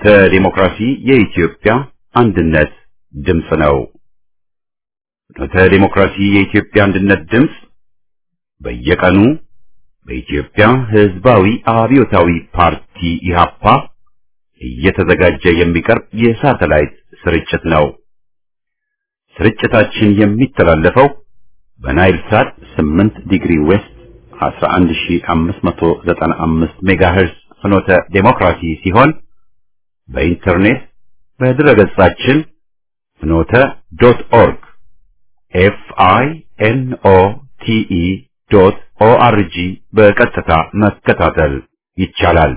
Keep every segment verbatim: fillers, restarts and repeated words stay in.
ፍኖተ ዲሞክራሲ የኢትዮጵያ አንድነት ድምፅ ነው። ፍኖተ ዲሞክራሲ የኢትዮጵያ አንድነት ድምፅ በየቀኑ በኢትዮጵያ ሕዝባዊ አብዮታዊ ፓርቲ ኢህአፓ እየተዘጋጀ የሚቀርብ የሳተላይት ስርጭት ነው። ስርጭታችን የሚተላለፈው በናይል ሳት ስምንት ዲግሪ ዌስት አስራ አንድ ሺህ አምስት መቶ ዘጠና አምስት ሜጋሄርዝ ፍኖተ ዲሞክራሲ ሲሆን በኢንተርኔት በድረገጻችን ፍኖተ ዶት ኦርግ ኤፍ አይ ኤን ኦ ቲ ኢ ዶት ኦ አር ጂ በቀጥታ መከታተል ይቻላል።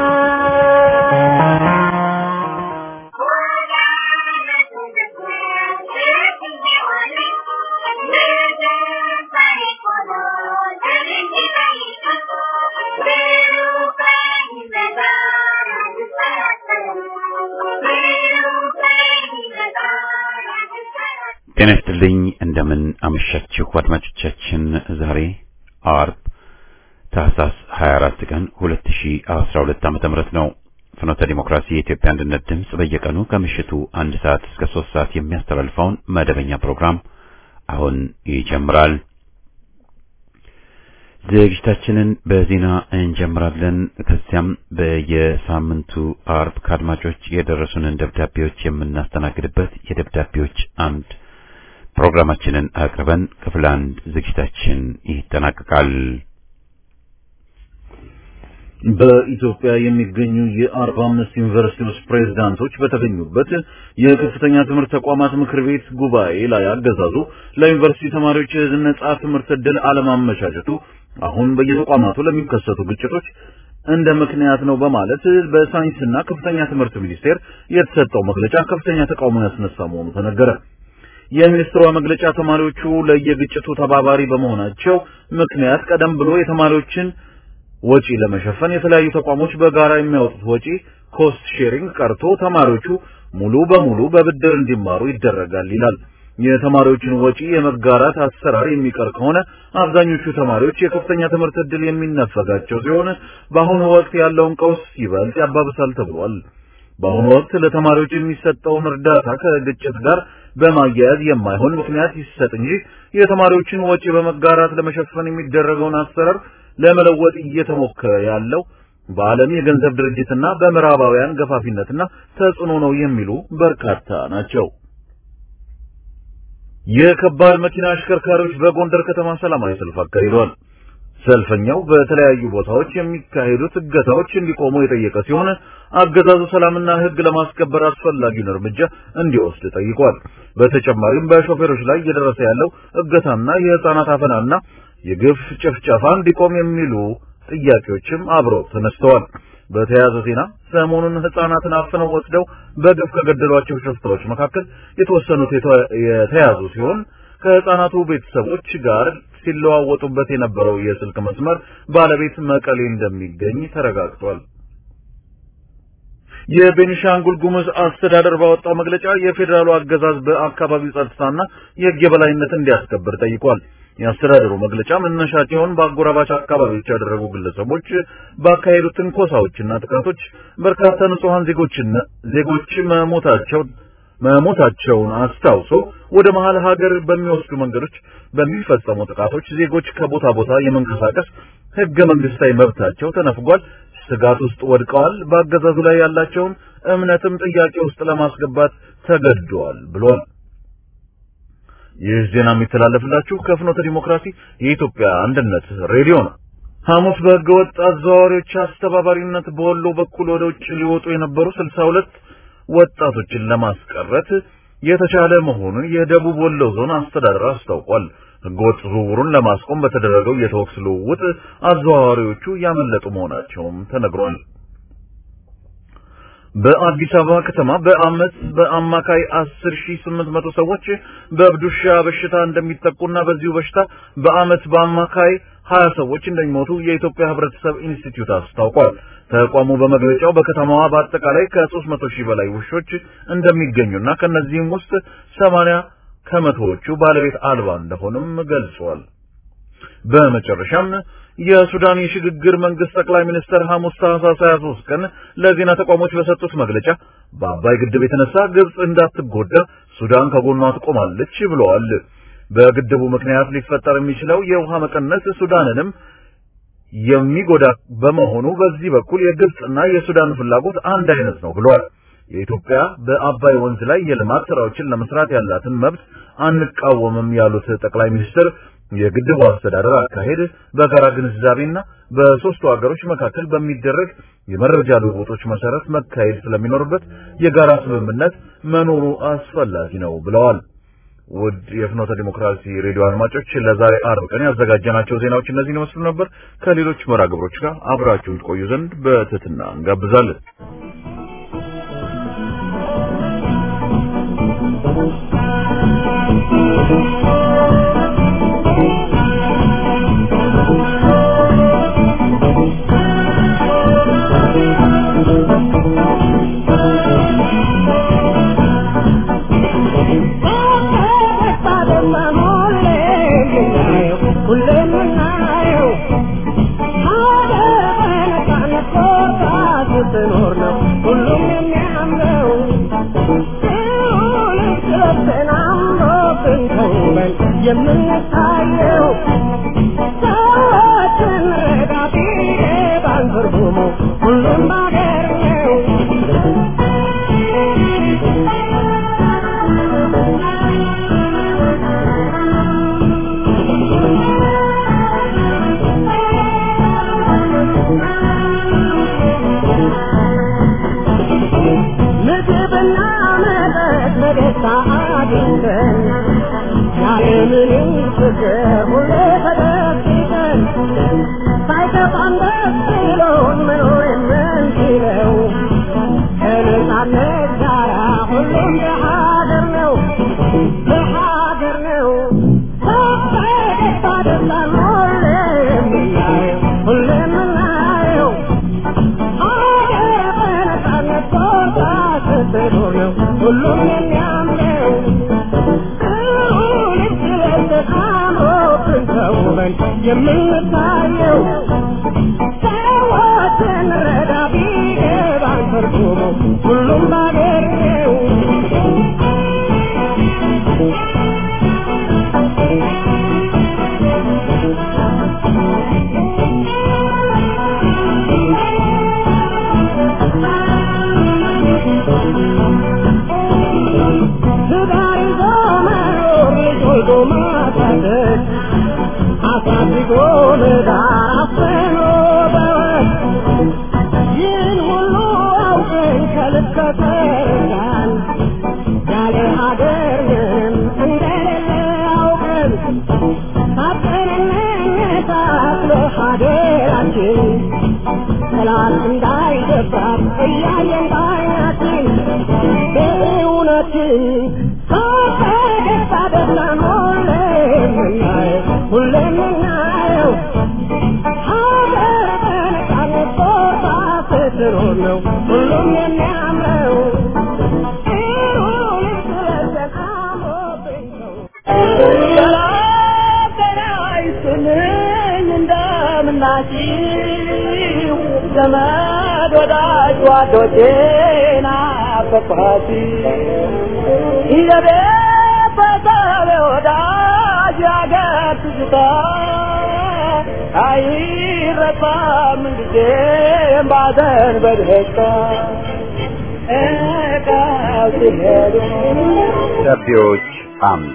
ጤና ይስጥልኝ እንደምን አመሻችሁ አድማጮቻችን። ዛሬ አርብ ታህሳስ ሀያ አራት ቀን ሁለት ሺህ አስራ ሁለት ዓመተ ምህረት ነው። ፍኖተ ዲሞክራሲ የኢትዮጵያ አንድነት ድምፅ በየቀኑ ከምሽቱ አንድ ሰዓት እስከ ሶስት ሰዓት የሚያስተላልፈውን መደበኛ ፕሮግራም አሁን ይጀምራል። ዝግጅታችንን በዜና እንጀምራለን። ከዚያም በየሳምንቱ አርብ ከአድማጮች የደረሱንን ደብዳቤዎች የምናስተናግድበት የደብዳቤዎች አምድ ፕሮግራማችንን አቅርበን ክፍል አንድ ዝግጅታችን ይጠናቀቃል። በኢትዮጵያ የሚገኙ የአርባ አምስት ዩኒቨርሲቲዎች ፕሬዝዳንቶች በተገኙበት የከፍተኛ ትምህርት ተቋማት ምክር ቤት ጉባኤ ላይ አገዛዙ ለዩኒቨርሲቲ ተማሪዎች ነጻ ትምህርት ዕድል አለማመቻቸቱ አሁን በየተቋማቱ ለሚከሰቱ ግጭቶች እንደ ምክንያት ነው በማለት በሳይንስና ከፍተኛ ትምህርት ሚኒስቴር የተሰጠው መግለጫ ከፍተኛ ተቃውሞ ያስነሳ መሆኑ ተነገረ። የሚኒስትሯ መግለጫ ተማሪዎቹ ለየግጭቱ ተባባሪ በመሆናቸው ምክንያት ቀደም ብሎ የተማሪዎችን ወጪ ለመሸፈን የተለያዩ ተቋሞች በጋራ የሚያወጡት ወጪ ኮስት ሼሪንግ ቀርቶ ተማሪዎቹ ሙሉ በሙሉ በብድር እንዲማሩ ይደረጋል ይላል። የተማሪዎችን ወጪ የመጋራት አሰራር የሚቀር ከሆነ አብዛኞቹ ተማሪዎች የከፍተኛ ትምህርት ዕድል የሚነፈጋቸው ሲሆን በአሁኑ ወቅት ያለውን ቀውስ ይበልጥ ያባብሳል ተብሏል። በአሁኑ ወቅት ለተማሪዎች የሚሰጠውን እርዳታ ከግጭት ጋር በማያያዝ የማይሆን ምክንያት ይሰጥ እንጂ የተማሪዎችን ወጪ በመጋራት ለመሸፈን የሚደረገውን አሰራር ለመለወጥ እየተሞከረ ያለው በዓለም የገንዘብ ድርጅትና በምዕራባውያን ገፋፊነትና ተጽዕኖ ነው የሚሉ በርካታ ናቸው። የከባድ መኪና አሽከርካሪዎች በጎንደር ከተማ ሰላማዊ ሰልፍ አካሂደዋል። ሰልፈኛው በተለያዩ ቦታዎች የሚካሄዱት እገታዎች እንዲቆሙ የጠየቀ ሲሆን አገዛዙ ሰላምና ሕግ ለማስከበር አስፈላጊውን እርምጃ እንዲወስድ ጠይቋል። በተጨማሪም በሾፌሮች ላይ እየደረሰ ያለው እገታና የህፃናት አፈናና የግፍ ጭፍጨፋ እንዲቆም የሚሉ ጥያቄዎችም አብረው ተነስተዋል። በተያያዘ ዜና ሰሞኑን ህፃናትን አፍነው ወስደው በግፍ ከገደሏቸው ሽፍታዎች መካከል የተወሰኑት የተያዙ ሲሆን ከህፃናቱ ቤተሰቦች ጋር ሲለዋወጡበት የነበረው የስልክ መስመር ባለቤት መቀሌ እንደሚገኝ ተረጋግጧል። የቤኒሻንጉል ጉሙዝ አስተዳደር ባወጣው መግለጫ የፌዴራሉ አገዛዝ በአካባቢው ጸጥታና የህግ የበላይነት እንዲያስከብር ጠይቋል። የአስተዳደሩ መግለጫ መነሻቸውን በአጎራባች አካባቢዎች ያደረጉ ግለሰቦች ባካሄዱት ትንኮሳዎችና ጥቃቶች በርካታ ንጹሃን ዜጎችና ዜጎች መሞታቸው መሞታቸውን አስታውሶ ወደ መሃል ሀገር በሚወስዱ መንገዶች በሚፈጸሙ ጥቃቶች ዜጎች ከቦታ ቦታ የመንቀሳቀስ ህገ መንግስታዊ መብታቸው ተነፍጓል፣ ስጋት ውስጥ ወድቀዋል፣ በአገዛዙ ላይ ያላቸውን እምነትም ጥያቄ ውስጥ ለማስገባት ተገደዋል ብሏል። ይህ ዜና የሚተላለፍላችሁ ከፍኖተ ዲሞክራሲ የኢትዮጵያ አንድነት ሬዲዮ ነው። ሐሙስ በህገወጥ አዘዋዋሪዎች አስተባባሪነት በወሎ በኩል ወደ ውጭ ሊወጡ የነበሩ ስልሳ ሁለት ወጣቶችን ለማስቀረት የተቻለ መሆኑን የደቡብ ወሎ ዞን አስተዳደር አስታውቋል። ህገወጥ ዝውውሩን ለማስቆም በተደረገው የተወክስ ልውውጥ አዘዋዋሪዎቹ ያመለጡ መሆናቸውም ተነግሯል። በአዲስ አበባ ከተማ በአመት በአማካይ አስር ሺህ ስምንት መቶ ሰዎች በብዱሻ በሽታ እንደሚጠቁና በዚሁ በሽታ በአመት በአማካይ ሀያ ሰዎች እንደሚሞቱ የኢትዮጵያ ህብረተሰብ ኢንስቲትዩት አስታውቋል። ተቋሙ በመግለጫው በከተማዋ በአጠቃላይ ከሶስት መቶ ሺህ በላይ ውሾች እንደሚገኙና ከነዚህም ውስጥ ሰማንያ ከመቶዎቹ ባለቤት አልባ እንደሆኑም ገልጿል። በመጨረሻም የሱዳን የሽግግር መንግስት ጠቅላይ ሚኒስትር ሐሙስ ታህሳስ ሃያ ሦስት ቀን ለዜና ተቋሞች በሰጡት መግለጫ በአባይ ግድብ የተነሳ ግብጽ እንዳትጎዳ ሱዳን ከጎኗ ትቆማለች ብለዋል። በግድቡ ምክንያት ሊፈጠር የሚችለው የውሃ መቀነስ ሱዳንንም የሚጎዳ በመሆኑ በዚህ በኩል የግብጽና የሱዳን ፍላጎት አንድ አይነት ነው ብለዋል። የኢትዮጵያ በአባይ ወንዝ ላይ የልማት ስራዎችን ለመስራት ያላትን መብት አንቃወምም ያሉት ጠቅላይ ሚኒስትር የግድቡ አስተዳደር አካሄድ በጋራ ግንዛቤና በሶስቱ ሀገሮች መካከል በሚደረግ የመረጃ ልውውጦች መሰረት መካሄድ ስለሚኖርበት የጋራ ስምምነት መኖሩ አስፈላጊ ነው ብለዋል። ውድ የፍኖተ ዲሞክራሲ ሬዲዮ አድማጮች ለዛሬ አርብ ቀን ያዘጋጀናቸው ዜናዎች እነዚህ ነው መስሉ ነበር። ከሌሎች መርሃ ግብሮች ጋር አብራችሁ ትቆዩ ዘንድ በትህትና እንጋብዛለን። ደብዳቤዎች አምድ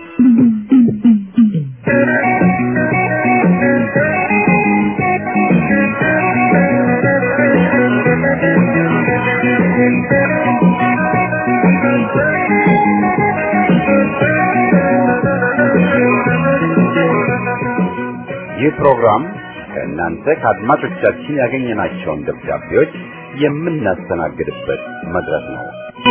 ይህ ፕሮግራም ከእናንተ ከአድማጮቻችን ያገኘናቸውን ደብዳቤዎች የምናስተናግድበት መድረክ ነው።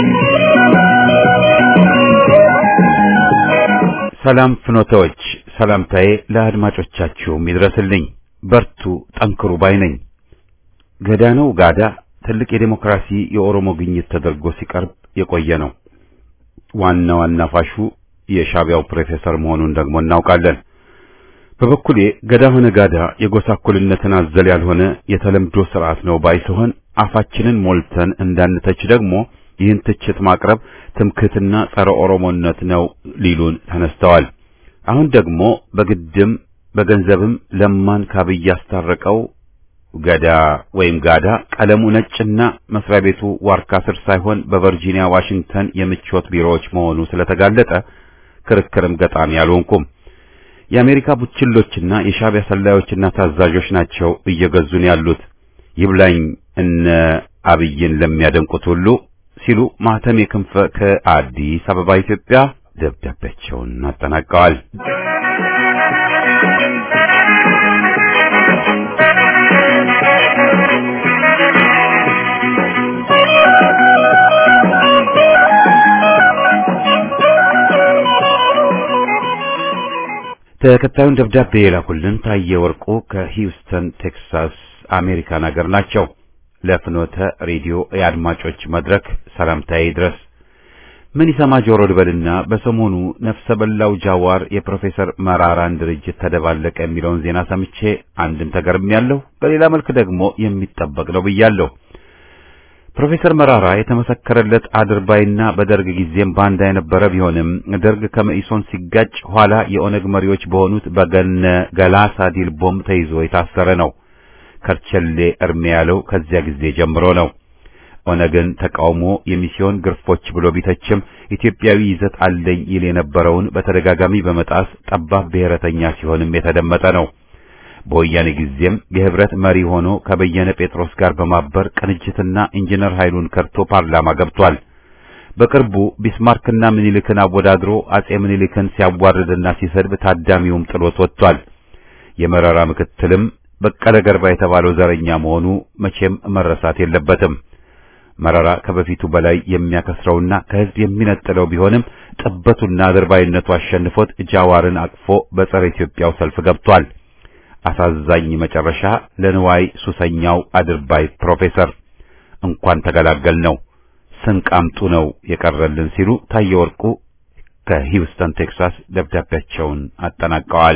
ሰላም ፍኖተዎች፣ ሰላምታዬ ለአድማጮቻችሁም ይድረስልኝ። በርቱ፣ ጠንክሩ ባይ ነኝ። ገዳነው ጋዳ ትልቅ የዲሞክራሲ የኦሮሞ ግኝት ተደርጎ ሲቀርብ የቆየ ነው። ዋናው አናፋሹ የሻቢያው ፕሮፌሰር መሆኑን ደግሞ እናውቃለን። በበኩሌ ገዳ ሆነ ጋዳ የጎሳ እኩልነትን አዘል ያልሆነ የተለምዶ ስርዓት ነው ባይሆን አፋችንን ሞልተን እንዳንተች ደግሞ ይህን ትችት ማቅረብ ትምክህትና ጸረ ኦሮሞነት ነው ሊሉን ተነስተዋል። አሁን ደግሞ በግድም በገንዘብም ለማን ካብይ ያስታረቀው ገዳ ወይም ጋዳ ቀለሙ ነጭና መስሪያ ቤቱ ዋርካ ስር ሳይሆን በቨርጂኒያ ዋሽንግተን የምቾት ቢሮዎች መሆኑ ስለተጋለጠ ክርክርም ገጣሚ ያልሆንኩም። የአሜሪካ ቡችሎችና የሻዕቢያ ሰላዮችና ታዛዦች ናቸው እየገዙን ያሉት። ይብላኝ እነ አብይን ለሚያደንቁት ሁሉ ሲሉ ማህተም የክንፈ ከአዲስ አበባ ኢትዮጵያ ደብዳቤያቸውን አጠናቀዋል። ተከታዩን ደብዳቤ የላኩልን ታየ ወርቁ ከሂውስተን ቴክሳስ አሜሪካን ሀገር ናቸው። ለፍኖተ ሬዲዮ የአድማጮች መድረክ ሰላምታዬ ድረስ። ምን ይሰማ ጆሮ ልበልና በሰሞኑ ነፍሰ በላው ጃዋር የፕሮፌሰር መራራን ድርጅት ተደባለቀ የሚለውን ዜና ሰምቼ አንድም ተገርሜያለሁ፣ በሌላ መልክ ደግሞ የሚጠበቅ ነው ብያለሁ። ፕሮፌሰር መራራ የተመሰከረለት አድርባይና በደርግ ጊዜም ባንዳ የነበረ ቢሆንም ደርግ ከመኢሶን ሲጋጭ ኋላ የኦነግ መሪዎች በሆኑት በገነ ገላሳ ዲልቦም ተይዞ የታሰረ ነው። ከርቸሌ እርሜ ያለው ከዚያ ጊዜ ጀምሮ ነው። ኦነግን ተቃውሞ የሚስዮን ግርፎች ብሎ ቢተችም ኢትዮጵያዊ ይዘት አለኝ ይል የነበረውን በተደጋጋሚ በመጣስ ጠባብ ብሔረተኛ ሲሆንም የተደመጠ ነው። በወያኔ ጊዜም የህብረት መሪ ሆኖ ከበየነ ጴጥሮስ ጋር በማበር ቅንጅትና ኢንጂነር ኃይሉን ከርቶ ፓርላማ ገብቷል። በቅርቡ ቢስማርክና ምኒልክን አወዳድሮ አጼ ምኒልክን ሲያዋርድና ሲሰድብ ታዳሚውም ጥሎት ወጥቷል። የመረራ ምክትልም በቀለ ገርባ የተባለው ዘረኛ መሆኑ መቼም መረሳት የለበትም። መረራ ከበፊቱ በላይ የሚያከስረውና ከህዝብ የሚነጥለው ቢሆንም ጥበቱና አድርባይነቱ አሸንፎት ጃዋርን አቅፎ በጸረ ኢትዮጵያው ሰልፍ ገብቷል። አሳዛኝ መጨረሻ ለንዋይ ሱሰኛው አድርባይ ፕሮፌሰር እንኳን ተገላገል ነው ስንቃምጡ ነው የቀረልን ሲሉ ታየ ወርቁ ከሂውስተን ቴክሳስ ደብዳቤያቸውን አጠናቀዋል።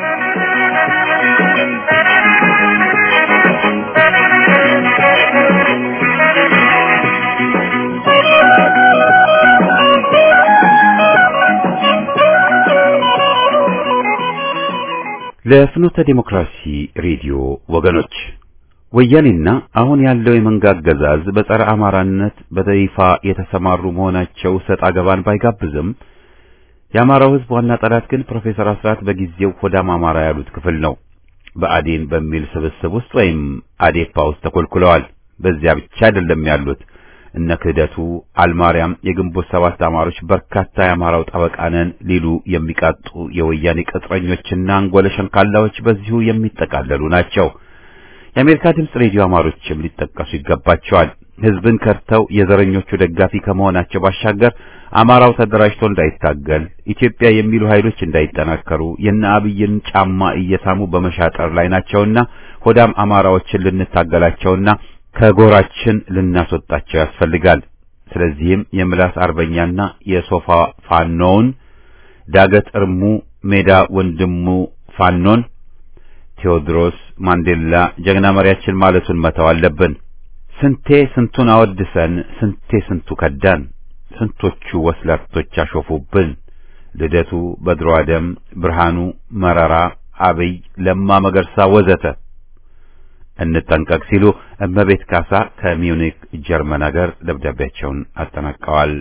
ለፍኖተ ዲሞክራሲ ሬዲዮ ወገኖች ወያኔና አሁን ያለው የመንጋ አገዛዝ በጸረ አማራነት በይፋ የተሰማሩ መሆናቸው ሰጣ ገባን ባይጋብዝም የአማራው ህዝብ ዋና ጠላት ግን ፕሮፌሰር አስራት በጊዜው ሆዳም አማራ ያሉት ክፍል ነው። በአዴን በሚል ስብስብ ውስጥ ወይም አዴፓ ውስጥ ተኮልኩለዋል። በዚያ ብቻ አይደለም ያሉት እነ ክህደቱ አልማርያም የግንቦት ሰባት አማሮች በርካታ የአማራው ጠበቃ ነን ሊሉ የሚቃጡ የወያኔ ቅጥረኞችና አንጎለሸን ካላዎች በዚሁ የሚጠቃለሉ ናቸው። የአሜሪካ ድምጽ ሬዲዮ አማሮችም ሊጠቀሱ ይገባቸዋል። ህዝብን ከርተው የዘረኞቹ ደጋፊ ከመሆናቸው ባሻገር አማራው ተደራጅቶ እንዳይታገል ኢትዮጵያ የሚሉ ኃይሎች እንዳይጠናከሩ የነ አብይን ጫማ እየሳሙ በመሻጠር ላይ ናቸውና ሆዳም አማራዎችን ልንታገላቸውና ከጎራችን ልናስወጣቸው ያስፈልጋል። ስለዚህም የምላስ አርበኛና የሶፋ ፋኖን ዳገት እርሙ ሜዳ ወንድሙ ፋኖን ቴዎድሮስ ማንዴላ ጀግና መሪያችን ማለቱን መተው አለብን። ስንቴ ስንቱን አወድሰን ስንቴ ስንቱ ከዳን፣ ስንቶቹ ወስላቶች አሾፉብን። ልደቱ በድሮ አደም ብርሃኑ መረራ አብይ ለማ መገርሳ ወዘተ እንጠንቀቅ ሲሉ እመቤት ካሳ ከሚዩኒክ ጀርመን ሀገር ደብዳቤያቸውን አጠናቀዋል።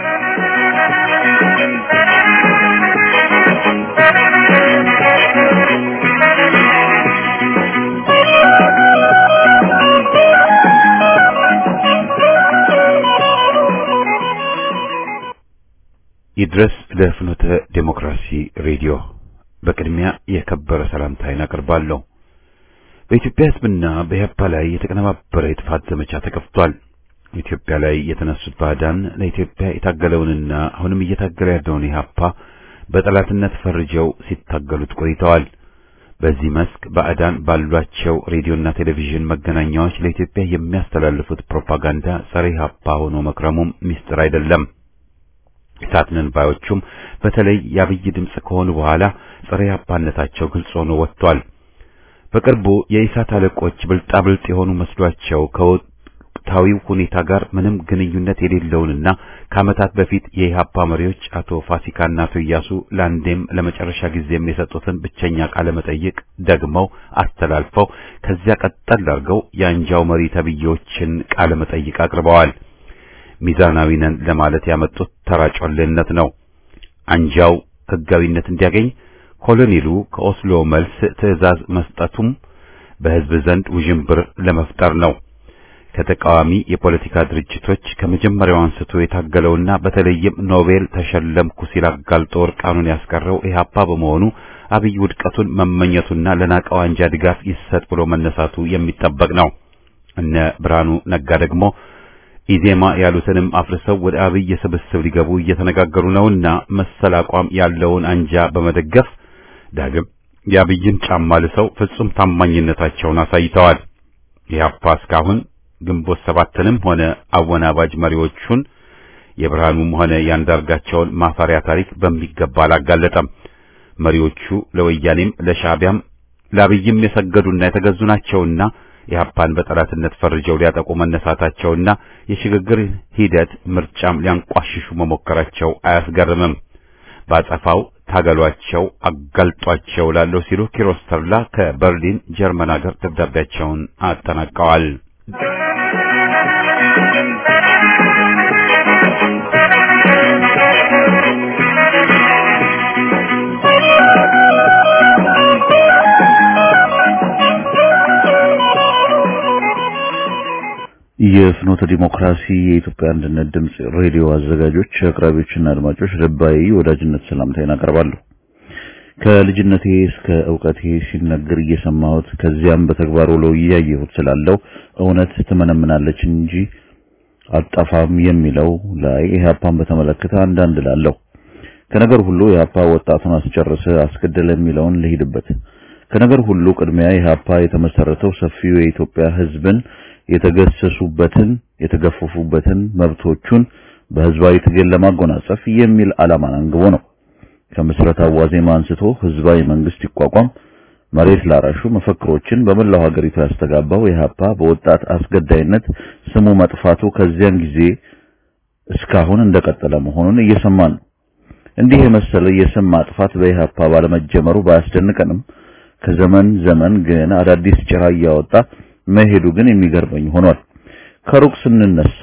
ይድረስ ለፍኖተ ዲሞክራሲ ሬዲዮ በቅድሚያ የከበረ ሰላምታዬን አቀርባለሁ። በኢትዮጵያ ሕዝብና በኢህአፓ ላይ የተቀነባበረ የጥፋት ዘመቻ ተከፍቷል። ኢትዮጵያ ላይ የተነሱት ባዕዳን ለኢትዮጵያ የታገለውንና አሁንም እየታገለ ያለውን ኢህአፓ በጠላትነት ፈርጀው ሲታገሉት ቆይተዋል። በዚህ መስክ ባዕዳን ባሏቸው ሬዲዮና ቴሌቪዥን መገናኛዎች ለኢትዮጵያ የሚያስተላልፉት ፕሮፓጋንዳ ጸረ ኢህአፓ ሆኖ መክረሙም ሚስጥር አይደለም። ኢሳትነን ባዮቹም በተለይ የአብይ ድምጽ ከሆኑ በኋላ ጸረ ኢህአፓነታቸው ግልጽ ሆኖ ወጥቷል። በቅርቡ የኢሳት አለቆች ብልጣብልጥ የሆኑ መስሏቸው ከወቅታዊው ሁኔታ ጋር ምንም ግንኙነት የሌለውንና ከዓመታት በፊት የኢህአፓ መሪዎች አቶ ፋሲካና አቶ ኢያሱ ለአንዴም ለመጨረሻ ጊዜም የሰጡትን ብቸኛ ቃለ መጠይቅ ደግመው አስተላልፈው ከዚያ ቀጠል አድርገው የአንጃው መሪ ተብዬዎችን ቃለ መጠይቅ አቅርበዋል። ሚዛናዊ ነን ለማለት ያመጡት ተራጮልነት ነው። አንጃው ህጋዊነት እንዲያገኝ ኮሎኔሉ ከኦስሎ መልስ ትዕዛዝ መስጠቱም በህዝብ ዘንድ ውዥንብር ለመፍጠር ነው። ከተቃዋሚ የፖለቲካ ድርጅቶች ከመጀመሪያው አንስቶ የታገለውና በተለይም ኖቤል ተሸለምኩ ሲል አጋልጦ እርቃኑን ያስቀረው ኢህአፓ በመሆኑ አብይ ውድቀቱን መመኘቱና ለናቀው አንጃ ድጋፍ ይሰጥ ብሎ መነሳቱ የሚጠበቅ ነው። እነ ብርሃኑ ነጋ ደግሞ ኢዜማ ያሉትንም አፍርሰው ወደ አብይ ስብስብ ሊገቡ እየተነጋገሩ ነውና መሰል አቋም ያለውን አንጃ በመደገፍ ዳግም የአብይን ጫማ ልሰው ፍጹም ታማኝነታቸውን አሳይተዋል። ኢህአፓ እስካሁን ግንቦት ሰባትንም ሆነ አወናባጅ መሪዎቹን የብርሃኑም ሆነ ያንዳርጋቸውን ማፈሪያ ታሪክ በሚገባ አላጋለጠም። መሪዎቹ ለወያኔም ለሻዕቢያም ለአብይም የሰገዱና የተገዙ ናቸውና ኢህአፓን በጠላትነት ፈርጀው ሊያጠቁ መነሳታቸውና የሽግግር ሂደት ምርጫም ሊያንቋሽሹ መሞከራቸው አያስገርምም። ባጸፋው ታገሏቸው፣ አጋልጧቸው ላለው ሲሉ ኪሮስ ተርላ ከበርሊን ጀርመን ሀገር ደብዳቤያቸውን አጠናቀዋል። የፍኖተ ዲሞክራሲ የኢትዮጵያ አንድነት ድምጽ ሬዲዮ አዘጋጆች፣ አቅራቢዎችና አድማጮች ልባዊ ወዳጅነት ሰላምታዬን አቀርባለሁ። ከልጅነቴ እስከ ዕውቀቴ ሲነገር እየሰማሁት ከዚያም በተግባር ውሎ እያየሁት ስላለው እውነት ትመነምናለች እንጂ አጣፋም የሚለው ላይ ኢህአፓን በተመለከተ አንዳንድ ላለው ከነገር ሁሉ ኢህአፓ ወጣቱን አስጨረሰ አስገደለ የሚለውን ልሂድበት። ከነገር ሁሉ ቅድሚያ ኢህአፓ የተመሰረተው ሰፊው የኢትዮጵያ ህዝብን የተገሰሱበትን የተገፈፉበትን መብቶቹን በህዝባዊ ትግል ለማጎናጸፍ የሚል ዓላማን አንግቦ ነው። ከምስረታው ዋዜማ አንስቶ ህዝባዊ መንግስት ይቋቋም፣ መሬት ላራሹ መፈክሮችን በመላው ሀገሪቱ ያስተጋባው ኢህአፓ በወጣት አስገዳይነት ስሙ መጥፋቱ ከዚያን ጊዜ እስካሁን እንደቀጠለ መሆኑን እየሰማን ነው። እንዲህ የመሰለ የስም ማጥፋት በኢህአፓ ባለመጀመሩ ባያስደንቀንም ከዘመን ዘመን ግን አዳዲስ ጭራ እያወጣ መሄዱ ግን የሚገርመኝ ሆኗል። ከሩቅ ስንነሳ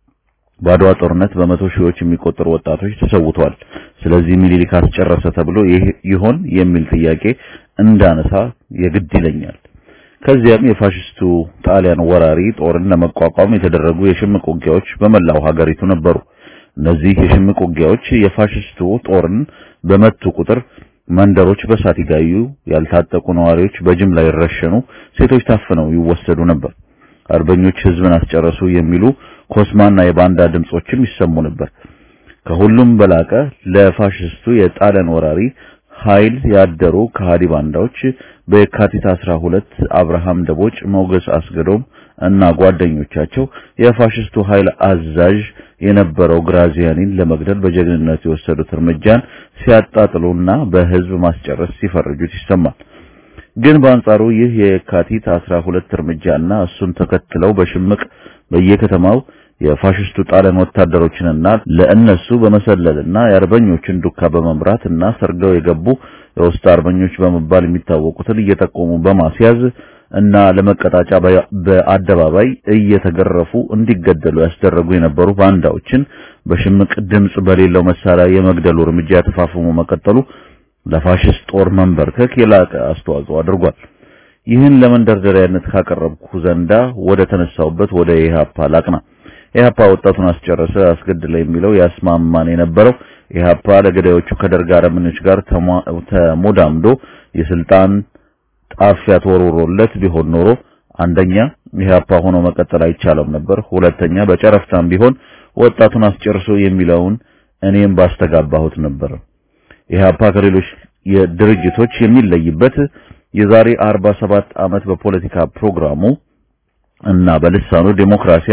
ባድዋ ጦርነት በመቶ ሺዎች የሚቆጠሩ ወጣቶች ተሰውተዋል። ስለዚህ ሚኒሊክ አስጨረሰ ተብሎ ይሆን የሚል ጥያቄ እንዳነሳ የግድ ይለኛል። ከዚያም የፋሽስቱ ጣሊያን ወራሪ ጦርን ለመቋቋም የተደረጉ የሽምቅ ውጊያዎች በመላው ሀገሪቱ ነበሩ። እነዚህ የሽምቅ ውጊያዎች የፋሽስቱ ጦርን በመቱ ቁጥር መንደሮች በሳት ይጋዩ፣ ያልታጠቁ ነዋሪዎች በጅምላ ይረሸኑ፣ ሴቶች ታፍነው ይወሰዱ ነበር። አርበኞች ህዝብን አስጨረሱ የሚሉ ኮስማና የባንዳ ድምጾችም ይሰሙ ነበር። ከሁሉም በላቀ ለፋሽስቱ የጣሊያን ወራሪ ኃይል ያደሩ ከሃዲ ባንዳዎች በየካቲት አስራ ሁለት አብርሃም ደቦጭ፣ ሞገስ አስገዶም እና ጓደኞቻቸው የፋሽስቱ ኃይል አዛዥ የነበረው ግራዚያኒን ለመግደል በጀግንነት የወሰዱት እርምጃን ሲያጣጥሉና በህዝብ ማስጨረስ ሲፈርጁት ይሰማል። ግን በአንጻሩ ይህ የካቲት አስራ ሁለት እርምጃና እሱን ተከትለው በሽምቅ በየከተማው የፋሽስቱ ጣሊያን ወታደሮችንና ለእነሱ በመሰለልና የአርበኞችን ዱካ በመምራትና ሰርገው የገቡ የውስጥ አርበኞች በመባል የሚታወቁትን እየጠቆሙ በማስያዝ እና ለመቀጣጫ በአደባባይ እየተገረፉ እንዲገደሉ ያስደረጉ የነበሩ ባንዳዎችን በሽምቅ ድምጽ በሌለው መሳሪያ የመግደሉ እርምጃ ተፋፍሞ መቀጠሉ ለፋሽስት ጦር መንበርከክ የላቀ አስተዋጽኦ አድርጓል። ይህን ለመንደርደሪያነት ካቀረብኩ ዘንዳ ወደ ተነሳውበት ወደ ኢህአፓ ላቅና። ኢህአፓ ወጣቱን አስጨረሰ አስገደለ የሚለው ያስማማን የነበረው ኢህአፓ ለገዳዮቹ ከደርግ አረመኔዎች ጋር ተሞዳምዶ የስልጣን ጣፊያ ተወርውሮለት ቢሆን ኖሮ አንደኛ ኢህአፓ ሆኖ መቀጠል አይቻልም ነበር፣ ሁለተኛ በጨረፍታም ቢሆን ወጣቱን አስጨርሶ የሚለውን እኔም ባስተጋባሁት ነበር። ኢህአፓ ከሌሎች የድርጅቶች የሚለይበት የዛሬ አርባ ሰባት ዓመት በፖለቲካ ፕሮግራሙ እና በልሳኑ ዲሞክራሲያ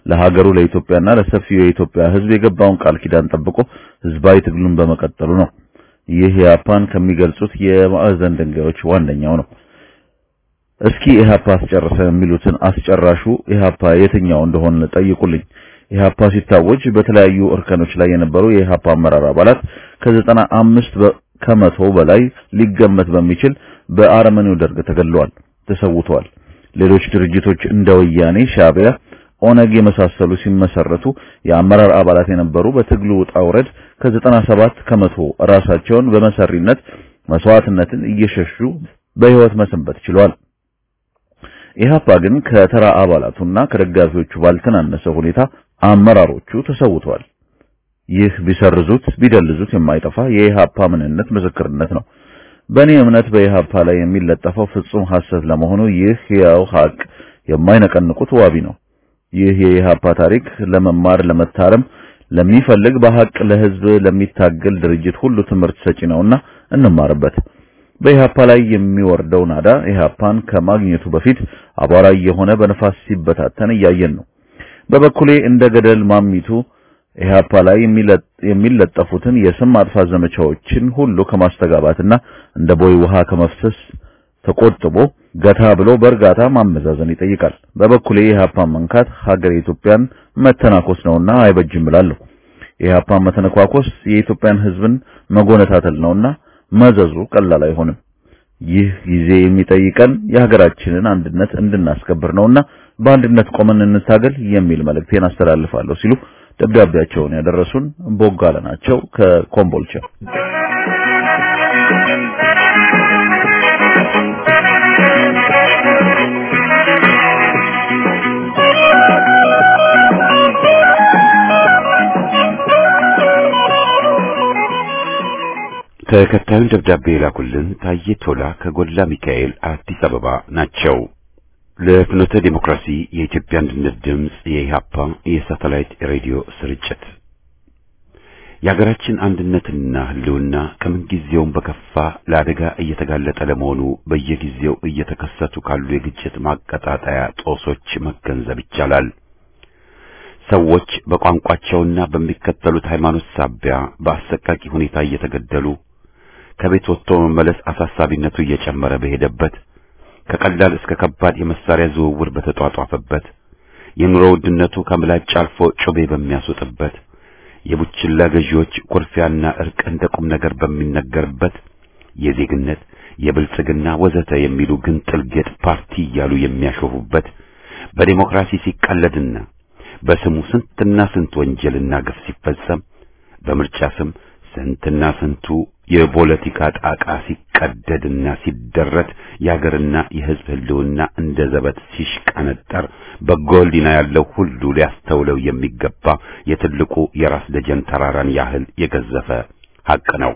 ለሀገሩ ለኢትዮጵያና ለሰፊው የኢትዮጵያ ሕዝብ የገባውን ቃል ኪዳን ጠብቆ ሕዝባዊ ትግሉን በመቀጠሉ ነው። ይህ ኢህአፓን ከሚገልጹት የማዕዘን ድንጋዮች ዋነኛው ነው። እስኪ ኢህአፓ አስጨረሰ የሚሉትን አስጨራሹ ኢህአፓ የትኛው እንደሆነ ጠይቁልኝ። ኢህአፓ ሲታወጅ በተለያዩ እርከኖች ላይ የነበሩ የኢህአፓ አመራር አባላት ከዘጠና አምስት ከመቶ በላይ ሊገመት በሚችል በአረመኔው ደርግ ተገድለዋል፣ ተሰውተዋል። ሌሎች ድርጅቶች እንደ ወያኔ፣ ሻዕቢያ፣ ኦነግ የመሳሰሉ ሲመሰረቱ የአመራር አባላት የነበሩ በትግሉ ውጣ ውረድ ከዘጠና ሰባት ከመቶ ራሳቸውን በመሰሪነት መስዋዕትነትን እየሸሹ በህይወት መሰንበት ችለዋል። ኢህአፓ ግን ከተራ አባላቱና ከደጋፊዎቹ ባልተናነሰ ሁኔታ አመራሮቹ ተሰውተዋል። ይህ ቢሰርዙት ቢደልዙት የማይጠፋ የኢህአፓ ምንነት ምስክርነት ነው። በእኔ እምነት በኢህአፓ ላይ የሚለጠፈው ፍጹም ሐሰት ለመሆኑ ይህ ያው ሐቅ የማይነቀንቁት ዋቢ ነው። ይህ የኢህአፓ ታሪክ ለመማር ለመታረም ለሚፈልግ በሐቅ ለህዝብ ለሚታገል ድርጅት ሁሉ ትምህርት ሰጪ ነውና እንማርበት። በኢህአፓ ላይ የሚወርደው ናዳ ኢህአፓን ከማግኘቱ በፊት አቧራ የሆነ በነፋስ ሲበታተን እያየን ነው። በበኩሌ እንደ ገደል ማሚቱ ኢህአፓ ላይ የሚለጠፉትን የስም ማጥፋት ዘመቻዎችን ሁሉ ከማስተጋባትና እንደ ቦይ ውሃ ከመፍሰስ ተቆጥቦ ገታ ብሎ በእርጋታ ማመዛዘን ይጠይቃል። በበኩሌ ኢህአፓ መንካት ሀገር ኢትዮጵያን መተናኮስ ነውና አይበጅም እላለሁ። ኢህአፓ መተነኳኮስ የኢትዮጵያን ህዝብን መጎነታተል ነውና መዘዙ ቀላል አይሆንም። ይህ ጊዜ የሚጠይቀን የሀገራችንን አንድነት እንድናስከብር ነውና በአንድነት ቆመን እንታገል የሚል መልእክቴን አስተላልፋለሁ ሲሉ ደብዳቤያቸውን ያደረሱን ቦጋለ ናቸው ከኮምቦልቻ። ተከታዩን ደብዳቤ ላኩልን ታዬ ቶላ ከጎላ ሚካኤል አዲስ አበባ ናቸው። ለፍኖተ ዲሞክራሲ የኢትዮጵያ አንድነት ድምጽ የኢሃፓ የሳተላይት ሬዲዮ ስርጭት የሀገራችን አንድነትና ህልውና ከምንጊዜውም በከፋ ለአደጋ እየተጋለጠ ለመሆኑ በየጊዜው እየተከሰቱ ካሉ የግጭት ማቀጣጣያ ጦሶች መገንዘብ ይቻላል። ሰዎች በቋንቋቸውና በሚከተሉት ሃይማኖት ሳቢያ በአሰቃቂ ሁኔታ እየተገደሉ ከቤት ወጥቶ መመለስ አሳሳቢነቱ እየጨመረ በሄደበት ከቀላል እስከ ከባድ የመሳሪያ ዝውውር በተጧጧፈበት የኑሮ ውድነቱ ከምላጭ አልፎ ጮቤ በሚያስወጥበት የቡችላ ገዢዎች ኩርፊያና እርቅ እንደ ቁም ነገር በሚነገርበት የዜግነት የብልጽግና ወዘተ የሚሉ ግንጥል ጌጥ ፓርቲ እያሉ የሚያሾፉበት በዲሞክራሲ ሲቀለድና በስሙ ስንትና ስንት ወንጀልና ግፍ ሲፈጸም በምርጫ ስም ስንትና ስንቱ የፖለቲካ ጣቃ ሲቀደድና ሲደረት የሀገርና የሕዝብ ህልውና እንደ ዘበት ሲሽቀነጠር በጎ ሕሊና ያለው ሁሉ ሊያስተውለው የሚገባ የትልቁ የራስ ደጀን ተራራን ያህል የገዘፈ ሐቅ ነው።